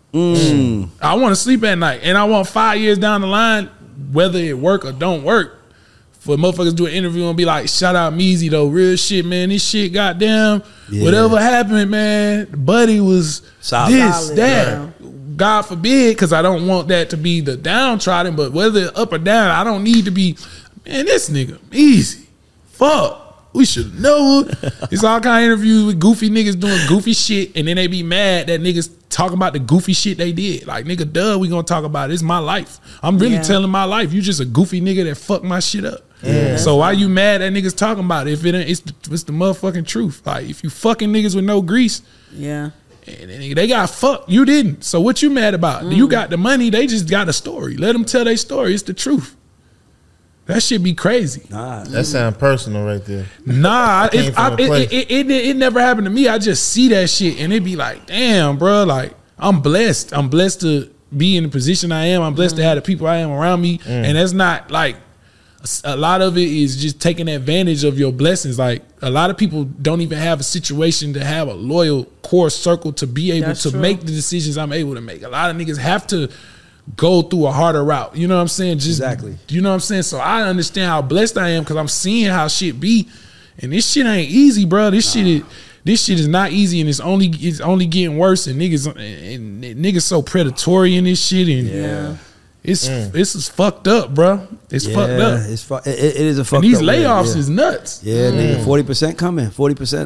I want to sleep at night. And I want 5 years down the line, whether it work or don't work, for motherfuckers do an interview and be like, shout out Meezy though, real shit, man. This shit, goddamn, whatever happened, man. Buddy was Solid. this, Solid, that. God forbid, because I don't want that to be the downtrodden, but whether up or down, I don't need to be, man, this nigga, Meezy. Fuck. We should know. It's all kind of interviews with goofy niggas doing goofy shit, and then they be mad that niggas talk about the goofy shit they did. Like, nigga, duh, we gonna talk about it. It's my life. I'm really telling my life. You just a goofy nigga that fucked my shit up. So why you mad that niggas talking about it if it ain't, it's the motherfucking truth? Like, if you fucking niggas with no grease, Yeah. and they got fucked, you didn't. So what you mad about? You got the money, they just got a story. Let them tell their story. It's the truth. That shit be crazy. That sound personal right there. Nah, Came from a place. it never happened to me. I just see that shit and it be like, damn, bro. Like, I'm blessed. I'm blessed to be in the position I am. I'm blessed to have the people I am around me. And that's not like, a lot of it is just taking advantage of your blessings. Like, a lot of people don't even have a situation to have a loyal core circle to be able That's to true. make the decisions I'm able to make. A lot of niggas have to go through a harder route. You know what I'm saying? Just, Exactly. You know what I'm saying? So I understand how blessed I am because I'm seeing how shit be. And this shit ain't easy, bro. This shit is not easy, and it's only getting worse. And niggas so predatory in this shit, and this is fucked up, bro. It's fucked up. It is a fucked And these up. layoffs is nuts. Yeah, nigga, 40% coming. 40%.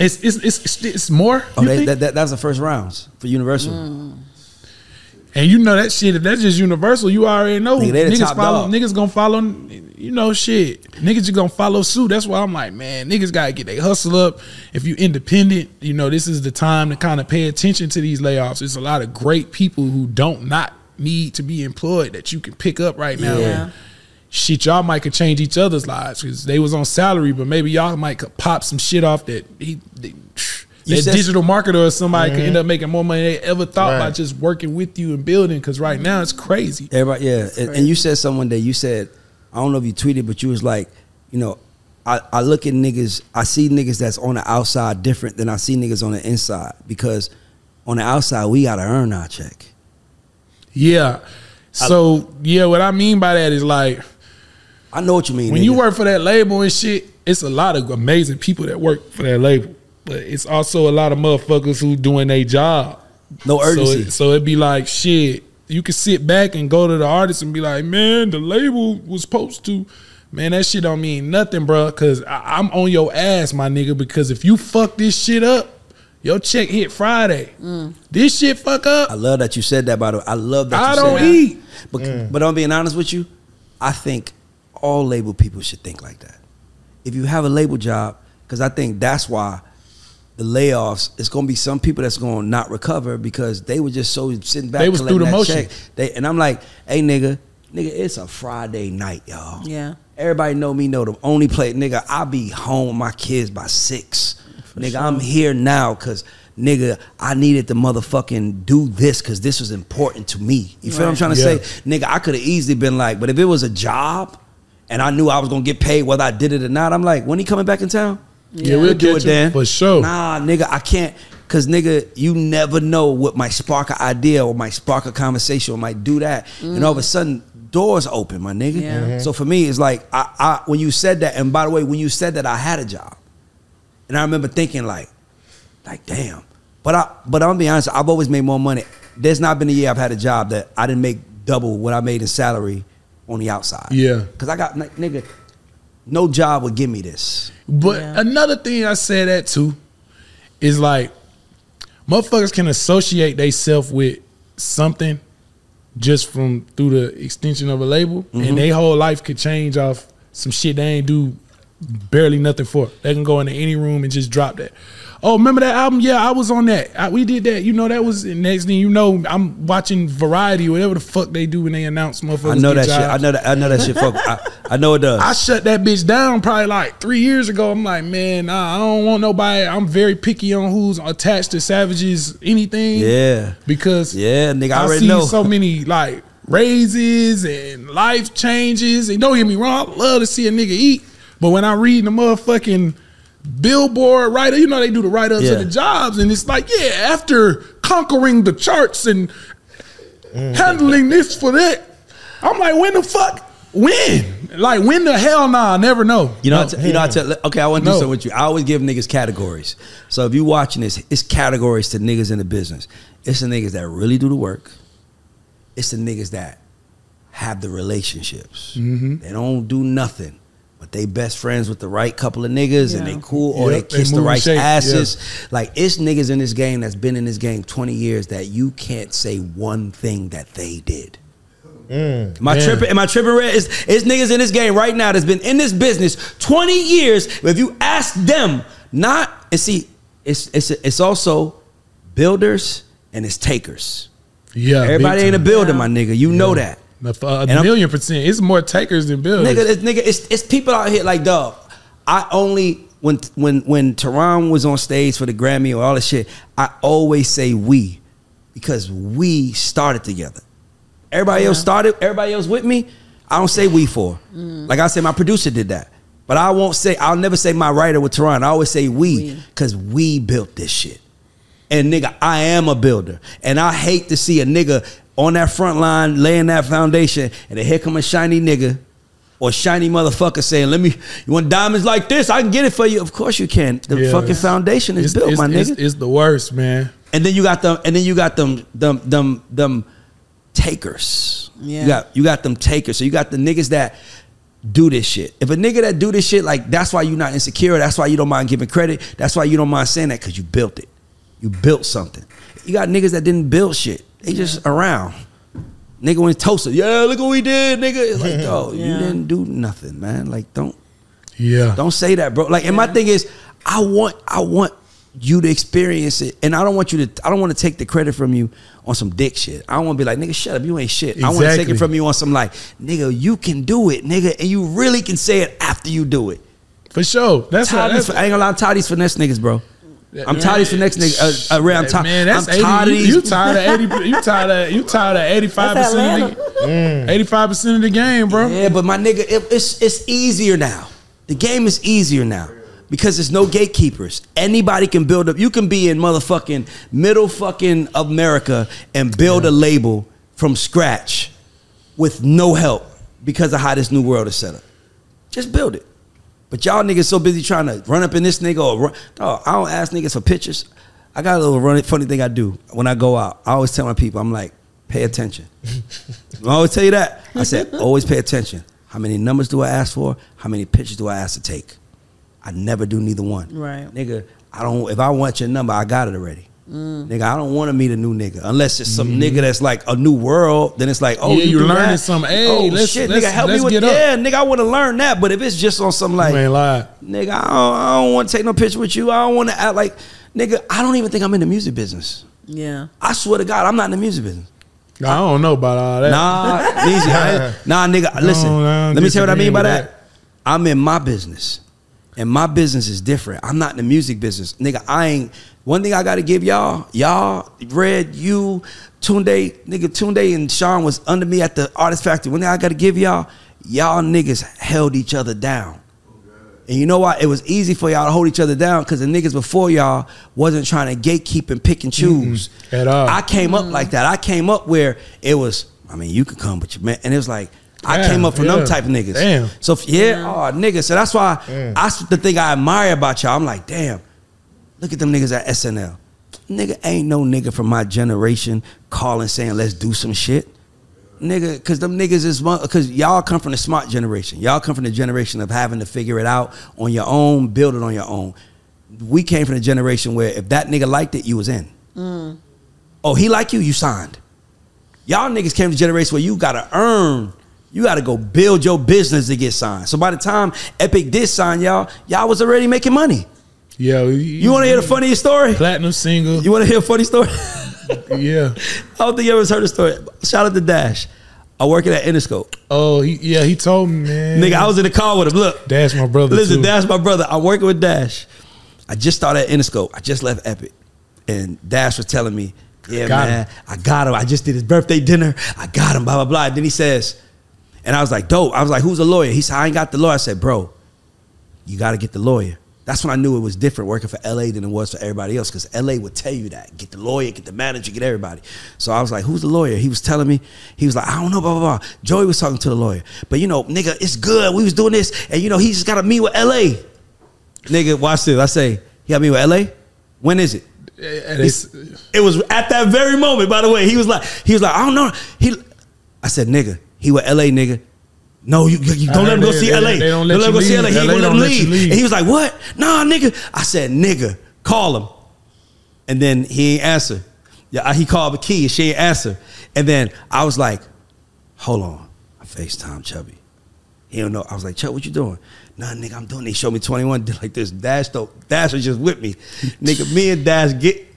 It's more. Oh, you think? that was the first rounds for Universal. And you know that shit. If that's just Universal, you already know Nigga, they the top dog. Niggas gonna follow. You know shit. Niggas just gonna follow suit. That's why I'm like, man, niggas gotta get their hustle up. If you independent, you know this is the time to kind of pay attention to these layoffs. There's a lot of great people who don't not need to be employed that you can pick up right now. Yeah. And shit, y'all might could change each other's lives because they was on salary, but maybe y'all might could pop some shit off that You that said- digital marketer or somebody could end up making more money than they ever thought Right. by just working with you and building. Because right now it's crazy. Everybody, yeah. And you said something one day, you said, I don't know if you tweeted, but you was like, you know, I look at niggas, I see niggas that's on the outside different than I see niggas on the inside. Because on the outside, we got to earn our check. Yeah. So what I mean by that is like I know what you mean. when nigga. you work for that label and shit, it's a lot of amazing people that work for that label. But it's also a lot of motherfuckers who doing their job. No urgency. So it'd be like, shit, you can sit back and go to the artist and be like, man, the label was supposed to. Man, that shit don't mean nothing, bro, because I'm on your ass, my nigga, because if you fuck this shit up, your check hit Friday. This shit fuck up. I love that you said that, by the way. I love that I you don't said that. eat. But I'm being honest with you, I think all label people should think like that. If you have a label job, because I think that's why the layoffs, it's going to be some people that's going to not recover because they were just so sitting back. They was through the collecting that motion. check. And I'm like, hey, nigga, it's a Friday night, y'all. Yeah. Everybody know me, know the only play. Nigga, I be home with my kids by 6. Nigga, I'm here now because nigga, I needed to motherfucking do this because this was important to me. You feel what I'm trying to say? Nigga, I could have easily been like, but if it was a job and I knew I was gonna get paid whether I did it or not, I'm like, when he coming back in town? Yeah, we'll do get it you then. for sure. Nah, nigga, I can't. Cause nigga, you never know what might spark an idea or might spark a conversation or might do that. And all of a sudden, doors open, my nigga. Yeah. So for me, it's like, I when you said that, and by the way, when you said that, I had a job. And I remember thinking like damn. But I'm gonna be honest, I've always made more money. There's not been a year I've had a job that I didn't make double what I made in salary on the outside. Yeah. Cause I got, nigga, no job would give me this. But another thing I say that too is like, motherfuckers can associate themselves with something just from through the extension of a label, and their whole life could change off some shit they ain't do barely nothing for. They can go into any room and just drop that. Oh, remember that album? Yeah, I was on that. We did that. You know, that was next thing you know, I'm watching Variety, whatever the fuck they do when they announce motherfuckers. I know get that shit. jobs. I know that shit. Fuck. I know it does. I shut that bitch down probably like 3 years ago. I'm like, man, nah, I don't want nobody. I'm very picky on who's attached to Savage's anything. Yeah. Because nigga, I I already see know. so many like raises and life changes. And don't get me wrong, I love to see a nigga eat. But when I read the motherfucking Billboard writer, you know they do the write-ups of the jobs, and it's like, yeah, after conquering the charts and handling this for that, I'm like, when the fuck? When? Like, when the hell? Nah, I never know. You know, okay, I want to do something with you. I always give niggas categories. So if you watching this, it's categories to niggas in the business. It's the niggas that really do the work. It's the niggas that have the relationships. They don't do nothing, but they best friends with the right couple of niggas and they cool, or they kiss the right asses. Like, it's niggas in this game that's been in this game 20 years that you can't say one thing that they did. Am I tripping, Red? It's niggas in this game right now that's been in this business 20 years. If you ask them, it's also builders and it's takers. Yeah, everybody ain't a builder, my nigga. You know that. A million %. It's more takers than builders. It's people out here like, dog. I only when Teron was on stage for the Grammy or all this shit, I always say we, because we started together. Everybody else started. Everybody else with me. I don't say we for. Like I say, my producer did that, but I'll never say my writer with Teron. I always say we, because we built this shit. And nigga, I am a builder, and I hate to see a nigga on that front line laying that foundation, and then here come a shiny nigga or shiny motherfucker saying, you want diamonds like this? I can get it for you. Of course you can. The fucking foundation is built, my nigga. It's the worst, man. And then you got them takers. Yeah. You got them takers. So you got the niggas that do this shit. If a nigga that do this shit, like, that's why you not insecure. That's why you don't mind giving credit. That's why you don't mind saying that, because you built it. You built something. You got niggas that didn't build shit. They just around. Nigga when toasted, yeah, look what we did, nigga. It's like, yo, you didn't do nothing, man. Like, don't say that, bro. Like, and my thing is, I want you to experience it, and I don't want to take the credit from you on some dick shit. I don't want to be like, nigga, shut up, you ain't shit. Exactly. I want to take it from you on some like, nigga, you can do it, nigga, and you really can say it after you do it. For sure. I ain't gonna lie, I'm tired of these finesse niggas, bro. I'm tired of these finesse niggas. I'm tired of these. You tired of 85% of the 85% of the game, bro. Yeah, but my nigga, it's easier now. The game is easier now. Because there's no gatekeepers. Anybody can build up. You can be in motherfucking middle fucking America and build a label from scratch with no help because of how this new world is set up. Just build it. But y'all niggas so busy trying to run up in this nigga or I don't ask niggas for pictures. I got a little funny thing I do when I go out. I always tell my people, I'm like, pay attention. I always tell you that. I said, always pay attention. How many numbers do I ask for? How many pictures do I ask to take? I never do neither one. Right. Nigga, if I want your number, I got it already. Nigga, I don't want to meet a new nigga. Unless it's some nigga that's like a new world, then it's like, oh, yeah, you learning something. Hey, nigga, help me with that. Yeah, nigga, I want to learn that. But if it's just on some like, you ain't lie. Nigga, I don't want to take no picture with you. I don't want to act like, nigga, I don't even think I'm in the music business. Yeah. I swear to God, I'm not in the music business. I don't know about all that. Nah, nigga, listen. Let me tell you what I mean by that. I'm in my business. And my business is different. I'm not in the music business. Nigga, one thing I gotta give y'all, Red, you, Tunde and Sean was under me at the Artist Factory. One thing I gotta give y'all niggas held each other down. And you know why? It was easy for y'all to hold each other down because the niggas before y'all wasn't trying to gatekeep and pick and choose. At all. I came up like that. I came up where it was, I mean, you could come, but man, and it was like, I came up from them type of niggas. Damn. So nigga. So that's why that's the thing I admire about y'all. I'm like, damn, look at them niggas at SNL. Nigga, ain't no nigga from my generation calling saying let's do some shit. Nigga, cause them niggas is cause y'all come from the smart generation. Y'all come from the generation of having to figure it out on your own, build it on your own. We came from the generation where if that nigga liked it, you was in. Oh, he like you signed. Y'all niggas came to the generation where you gotta earn. You got to go build your business to get signed. So by the time Epic did sign y'all was already making money. Yeah. You want to hear the funniest story? Platinum single. You want to hear a funny story? Yeah. I don't think you ever heard a story. Shout out to Dash. I work at Interscope. Oh, he told me, man. Nigga, I was in the car with him. Look. Dash my brother, Listen, too. Dash my brother. I'm working with Dash. I just started at Interscope. I just left Epic. And Dash was telling me, yeah, man, I got him. I just did his birthday dinner. I got him, blah, blah, blah. And then he says, and I was like, dope. I was like, who's a lawyer? He said, I ain't got the lawyer. I said, bro, you got to get the lawyer. That's when I knew it was different working for LA than it was for everybody else, because LA would tell you that. Get the lawyer, get the manager, get everybody. So I was like, who's the lawyer? He was telling me, he was like, I don't know, blah, blah, blah. Joey was talking to the lawyer. But, you know, nigga, it's good. We was doing this, and, you know, he just got to meet with LA. Nigga, watch this. I say, he got to meet with LA? When is it? It was at that very moment, by the way. He was like, I don't know. I said, nigga, he with LA, nigga. No, you don't let him go see LA. They don't let him go see LA. He ain't gonna let him leave. And he was like, what? Nah, nigga. I said, nigga, call him. And then he ain't answer. Yeah, he called the key and she ain't answer. And then I was like, hold on. I FaceTime Chubby. He don't know. I was like, Chubb, what you doing? Nah, nigga, I'm doing. He showed me 21. Did like this. Dash was just with me. Nigga, me and Dash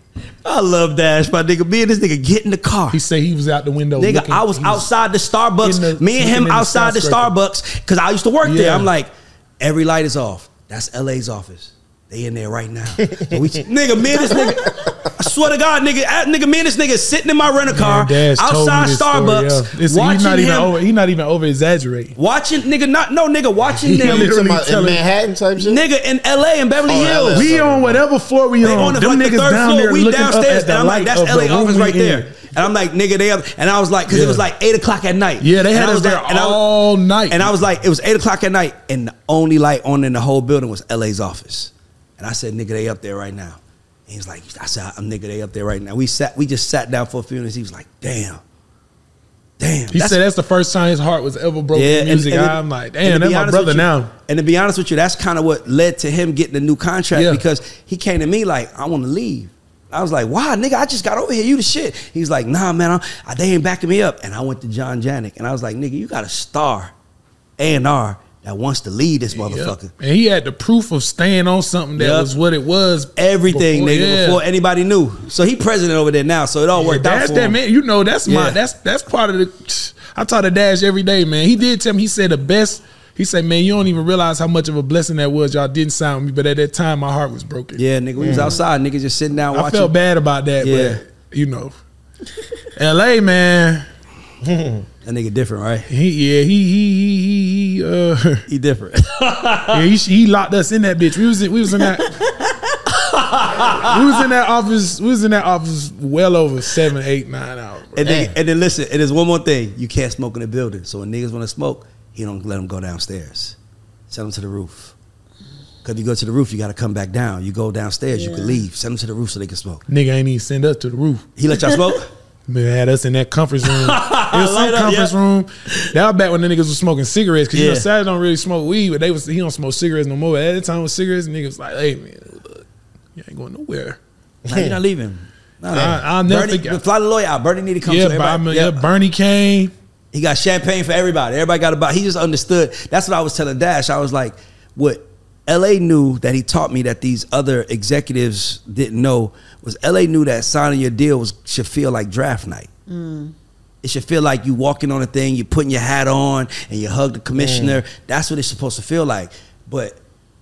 I love Dash, my nigga. Me and this nigga get in the car. He said he was out the window. Nigga, I was outside the Starbucks. Me and him outside the Starbucks because I used to work there. I'm like, every light is off. That's LA's office. They in there right now. So nigga, me and this nigga, I swear to God, nigga, me and this nigga sitting in my rental car outside Starbucks, watching him. He not even over exaggerating. Watching watching them in Manhattan type shit. Nigga in LA and Beverly Hills. We on whatever floor we on. Them Them like niggas the third down floor. there We looking downstairs, up and I'm like, that's LA office right there. And I'm like, nigga, they have, and I was like, because it was like 8 o'clock at night. Yeah, they had us there all night. And I was like, it was 8 o'clock at night, and the only light on in the whole building was LA's office. And I said, nigga, they up there right now. And he was like, I said, nigga, they up there right now. We just sat down for a few minutes. He was like, damn. He said that's the first time his heart was ever broken in music. I'm like, damn, that's my brother now. And to be honest with you, that's kind of what led to him getting a new contract because he came to me like, I want to leave. I was like, why, nigga? I just got over here. You the shit. He's like, nah, man, they ain't backing me up. And I went to John Janik, and I was like, nigga, you got a star, A&R, that wants to lead this motherfucker. Yep. And he had the proof of staying on something that was what it was. Everything, before anybody knew. So he president over there now, so it all worked out for him. Man. You know, that's part of the. I talk to Dash every day, man. He did tell me, he said the best. He said, man, you don't even realize how much of a blessing that was. Y'all didn't sign me, but at that time, my heart was broken. Yeah, nigga, we was outside. Nigga just sitting down watching. I felt bad about that, but, you know. L.A., man. That nigga different, right? He different. Yeah, he locked us in that bitch. We was in that. We was in that office well over 7, 8, 9 hours. And then listen, and there's one more thing. You can't smoke in the building. So when niggas want to smoke, he don't let them go downstairs. Send them to the roof. Because if you go to the roof, you got to come back down. You go downstairs, you can leave. Send them to the roof so they can smoke. Nigga ain't even send us to the roof. He let y'all smoke? Man, had us in that conference room. It was some conference room. That was back when the niggas was smoking cigarettes. Because you know, Savage don't really smoke weed, but he don't smoke cigarettes no more. At the time with cigarettes, niggas was like, hey, man, look, you ain't going nowhere. Nah, you're not leaving. I'll never forget. Fly the lawyer out. Bernie need to come to everybody. Bernie came. He got champagne for everybody. Everybody got about. He just understood. That's what I was telling Dash. I was like, what LA knew that he taught me that these other executives didn't know was LA knew that signing your deal should feel like draft night. It should feel like you walking on a thing, you putting your hat on, and you hug the commissioner. That's what it's supposed to feel like. But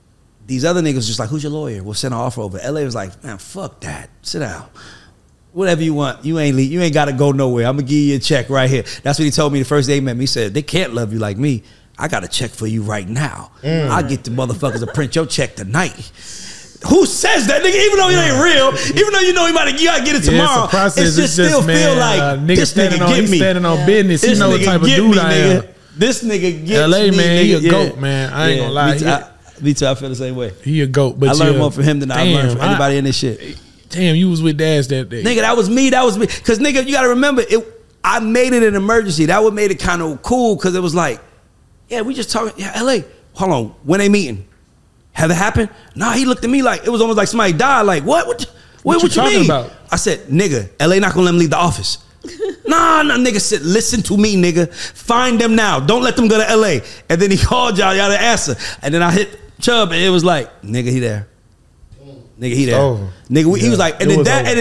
these other niggas just like, who's your lawyer? We'll send an offer over. LA was like, man, fuck that. Sit down. Whatever you want. You ain't got to go nowhere. I'm going to give you a check right here. That's what he told me the first day he met me. He said, they can't love you like me. I got a check for you right now. I'll get the motherfuckers to print your check tonight. Who says that, nigga? Even though it ain't real, even though you know you gotta get it tomorrow, it's a process. It's still feel like this nigga get me. Standing on business. This You know what nigga type of get dude me, I am. nigga. This nigga gets LA, me, man, nigga. he a goat, man. I ain't gonna lie. Me too. I feel the same way. He a goat. But I learned more from him than I learned from anybody in this shit. Damn, you was with Dash that day. Nigga, that was me. Because, nigga, you got to remember, I made it an emergency. That would made it kind of cool because it was like, yeah, we just talking. Yeah, LA. Hold on. When they meeting? Have it happened? Nah, he looked at me like, it was almost like somebody died. Like, what you talking mean? about? I said, nigga, LA not going to let him leave the office. Nah, nigga said, listen to me, nigga. Find them now. Don't let them go to LA. And then he called y'all to answer. And then I hit Chubb and it was like, nigga, he there. Nigga, he there. Oh. Nigga, he was like, and then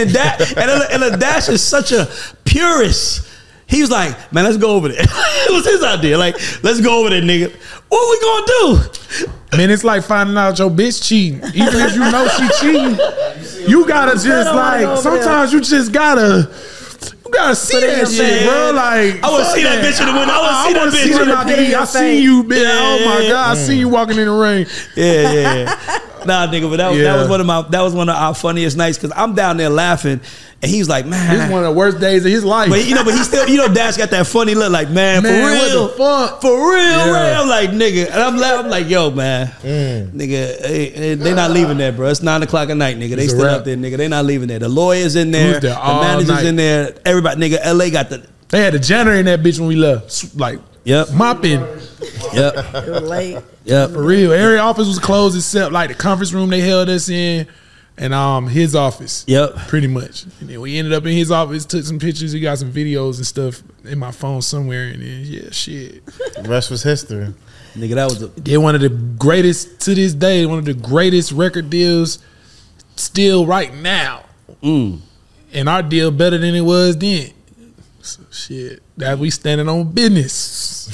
Dash is such a purist. He was like, man, let's go over there. It was his idea. Like, let's go over there, nigga. What we gonna do? Man, it's like finding out your bitch cheating. Even if you know she cheating, you gotta just like, sometimes you just gotta see that shit, bro. Like, I want to see that bitch in the window. I want to see that bitch in the I see you, bitch. Yeah. Oh my God, I see you walking in the rain. Yeah. Nah, nigga, but that was one of our funniest nights because I'm down there laughing, and he's like, man, This is one of the worst days of his life. But he still, Dash got that funny look, like, man, for real, what the fuck? for real, Yeah. I'm like, nigga, and I'm laughing, I'm like, yo, man, nigga, they not leaving there, bro. It's 9 o'clock at night, nigga. They It's a still wrap. out there, nigga. They not leaving there. The lawyers in there, Who's there the all managers night? in there, everybody, nigga. LA got the. They had the janitor in that bitch when we left, like, Yep. mopping. Yep. It was late. Yep. For real, every office was closed except like the conference room they held us in, and his office. Yep. Pretty much. And then we ended up in his office, took some pictures. We got some videos and stuff in my phone somewhere. And then shit. The rest was history. Nigga, that was a. They're one of the greatest to this day. One of the greatest record deals still right now. And our deal better than it was then. So shit, that we standing on business.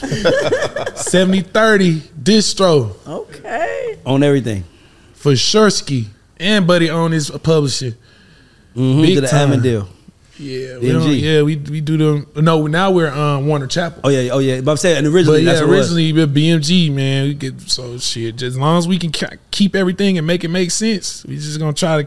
70-30 distro. Okay. On everything. For Shursky and Buddy on his publisher. Big to the time. Hammond deal. Yeah, BMG. we do them. No, now we're Warner Chapel. Oh yeah. But I'm saying, and originally, But that's yeah, what it was. originally with BMG, man, we get so shit. Just as long as we can keep everything and make it make sense, we just gonna try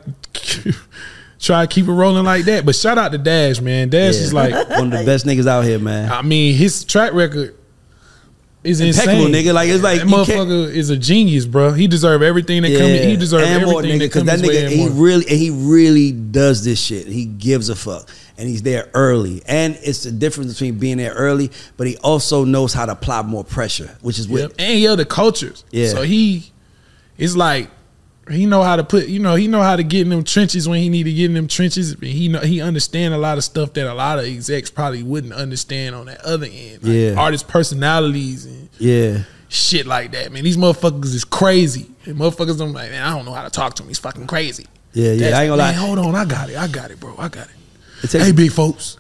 to keep it rolling like that. But shout out to Dash, man. Dash is like one of the best niggas out here, man. I mean, his track record is Impeccable, insane. nigga. Like, it's like that you can't- motherfucker is a genius, bro. He deserve everything that come. He deserve and everything more, nigga, that comes that his way. nigga, and more. he really does this shit. He gives a fuck, and he's there early. And it's the difference between being there early, but he also knows how to apply more pressure, which is what. Yep. And he other cultures. Yeah. So it's like he know how to he know how to get in them trenches when he need to get in them trenches. He understand a lot of stuff that a lot of execs probably wouldn't understand on that other end. Like Yeah. artist personalities and shit like that. Man, these motherfuckers is crazy. And motherfuckers don't like, man, I don't know how to talk to him. He's fucking crazy. Yeah, I ain't gonna lie. Man, hold on, I got it, bro. I got it. It takes- Hey, big folks.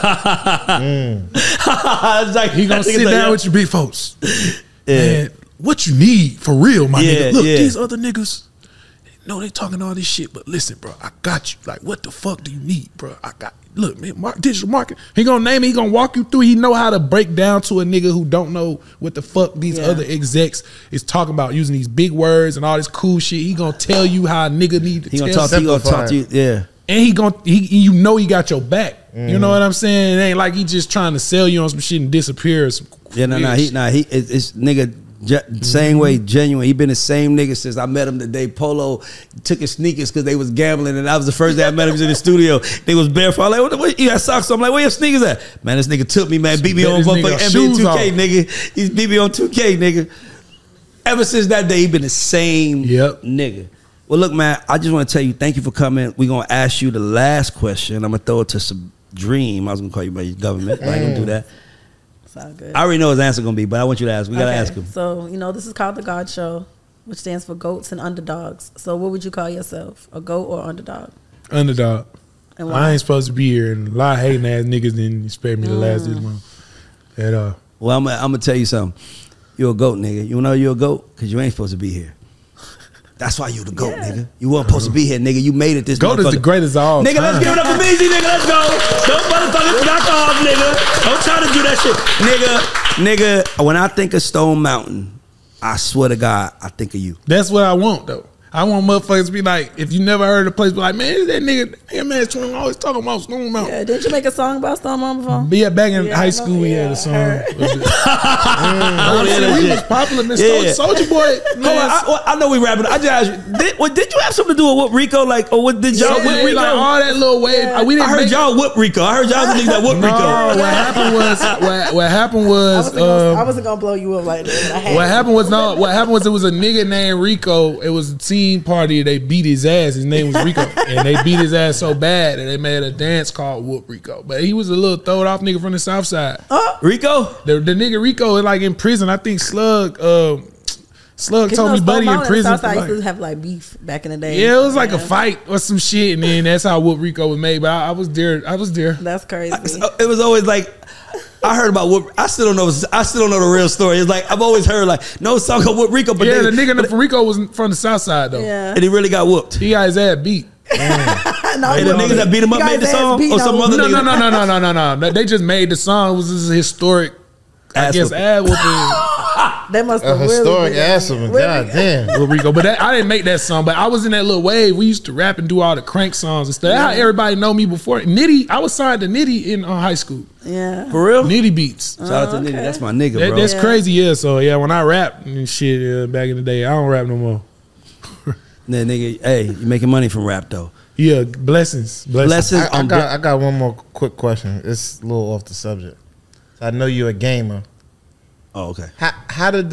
It's like, He gonna niggas sit like, down yo, with you big folks. Yeah. Man, what you need for real, my Yeah, nigga. Look, yeah. these other niggas, no, they talking all this shit, but listen, bro, I got you. Like, what the fuck do you need, bro? I got you. Look, man, digital marketing. He gonna name it. He gonna walk you through. He know how to break down to a nigga who don't know what the fuck these other execs is talking about, using these big words and all this cool shit. He gonna tell you how a nigga need to He gonna tell. talk to you. Yeah. And he got your back. You know what I'm saying? It ain't like he just trying to sell you on some shit and disappear. Or some Yeah, it's nigga same way, genuine. He been the same nigga since I met him the day Polo took his sneakers because they was gambling, and that was the first day I met him. He was in the studio. They was barefoot. I'm like, what you got socks on? I'm like, where your sneakers at? Man, this nigga took me, man, beat me Bet on this nigga motherfucking NBA shoes 2K, off. nigga. He's beat me on 2K, nigga. Ever since that day, he been the same nigga. Well, look, man, I just want to tell you, thank you for coming. We're gonna ask you the last question. I'm gonna throw it to some Dream. I was gonna call you by your government, but I ain't gonna do that. It's all good. I already know his answer gonna be, but I want you to ask. We gotta ask him. So, this is called The God Show, which stands for goats and underdogs. So what would you call yourself? A goat or underdog? Underdog. And why? I ain't supposed to be here, and a lot of hating ass niggas didn't expect me to last this long at all. Well, I'm gonna tell you something. You're a goat, nigga. You know you're a goat because you ain't supposed to be here. That's why you the GOAT, nigga. You weren't supposed to be here, nigga. You made it this GOAT is the greatest of all Nigga, time. let's give it up for Meezy, nigga. Let's go. Don't motherfuckers knock off, nigga. Don't try to do that shit. Nigga, when I think of Stone Mountain, I swear to God, I think of you. That's what I want, though. I want motherfuckers to be like, if you never heard of the place, be like, man, that nigga man, Stone always talking about Stone Mountain. Yeah, didn't you make a song about Stone Mountain before? But yeah, back in high school, we had a song. He was popular, Mr. Soulja Boy. I know we rapping. I just asked you, did you have something to do with Whip Rico? Like, or what did y'all whip Rico? Like all that little wave. Yeah. I heard y'all whip Rico. I heard y'all was the niggas that whip Rico. What happened was I wasn't gonna blow you up like that. What happened was it was a nigga named Rico. It was a team party. They beat his ass. His name was Rico, and they beat his ass so bad that they made a dance called Whoop Rico. But he was a little throwed off nigga from the South Side. Rico, the nigga Rico is like in prison. I think Slug told me Buddy in prison. South Side used to have like beef back in the day. Yeah, it was like a fight or some shit, and then that's how Whoop Rico was made. But I was there. That's crazy. It was always like, I heard about Whoop. I still don't know the real story. It's like I've always heard like no song called Whoop Rico, but the nigga from Rico was from the South Side though. Yeah. And he really got whooped. He got his ass beat. No, And the niggas that beat him up made the song, or some other niggas. No. They just made the song. It was this historic, ass whooping. That must a have historic really ass whooping. God damn. Whoop Rico. But I didn't make that song. But I was in that little wave. We used to rap and do all the crank songs and stuff. That's how everybody know me before. Nitty, I was signed to Nitty in high school. Yeah. For real? Nitty Beats. Shout out to Nitty. That's my nigga, bro. That's crazy, yeah. So yeah, when I rap and shit back in the day, I don't rap no more. Nah, nigga, hey, you making money from rap though. Yeah, blessings. I got one more quick question. It's a little off the subject. I know you're a gamer. Oh, okay. How did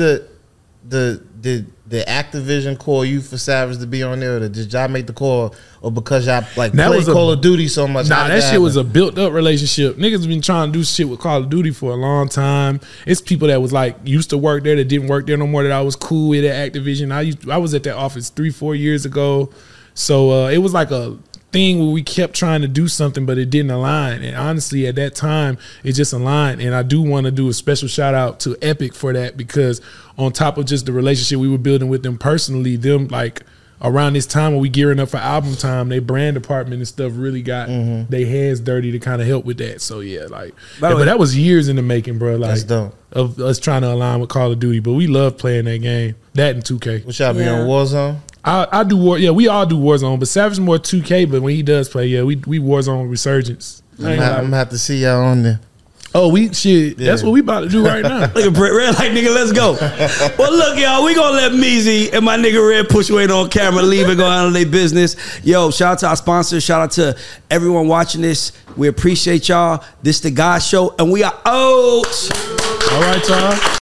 the Activision call you for Savage to be on there? Or did y'all make the call, or because y'all like played Call of Duty so much? Nah, that shit was a built up relationship. Niggas been trying to do shit with Call of Duty for a long time. It's people that was like used to work there that didn't work there no more that I was cool with at Activision. I was at that office 3-4 years ago, so it was like a thing where we kept trying to do something, but it didn't align. And honestly, at that time, it just aligned. And I do want to do a special shout out to Epic for that, because on top of just the relationship we were building with them personally, them like around this time when we gearing up for album time, their brand department and stuff really got their hands dirty to kind of help with that. So yeah, like, but that was years in the making, bro. Like, that's dope. Of us trying to align with Call of Duty, but we love playing that game. That and 2K. What y'all be on Warzone? I do War. Yeah, we all do Warzone, but Savage more 2K. But when he does play, yeah, we Warzone Resurgence. I'm gonna have to see y'all on there. Oh, that's what we about to do right now. Look at Brett Red, like, nigga, let's go. Well, look, y'all, we gonna let Meezy and my nigga Red push weight on camera, leave and go handle their business. Yo, shout out to our sponsors. Shout out to everyone watching this. We appreciate y'all. This the God Show, and we are out. All right, y'all.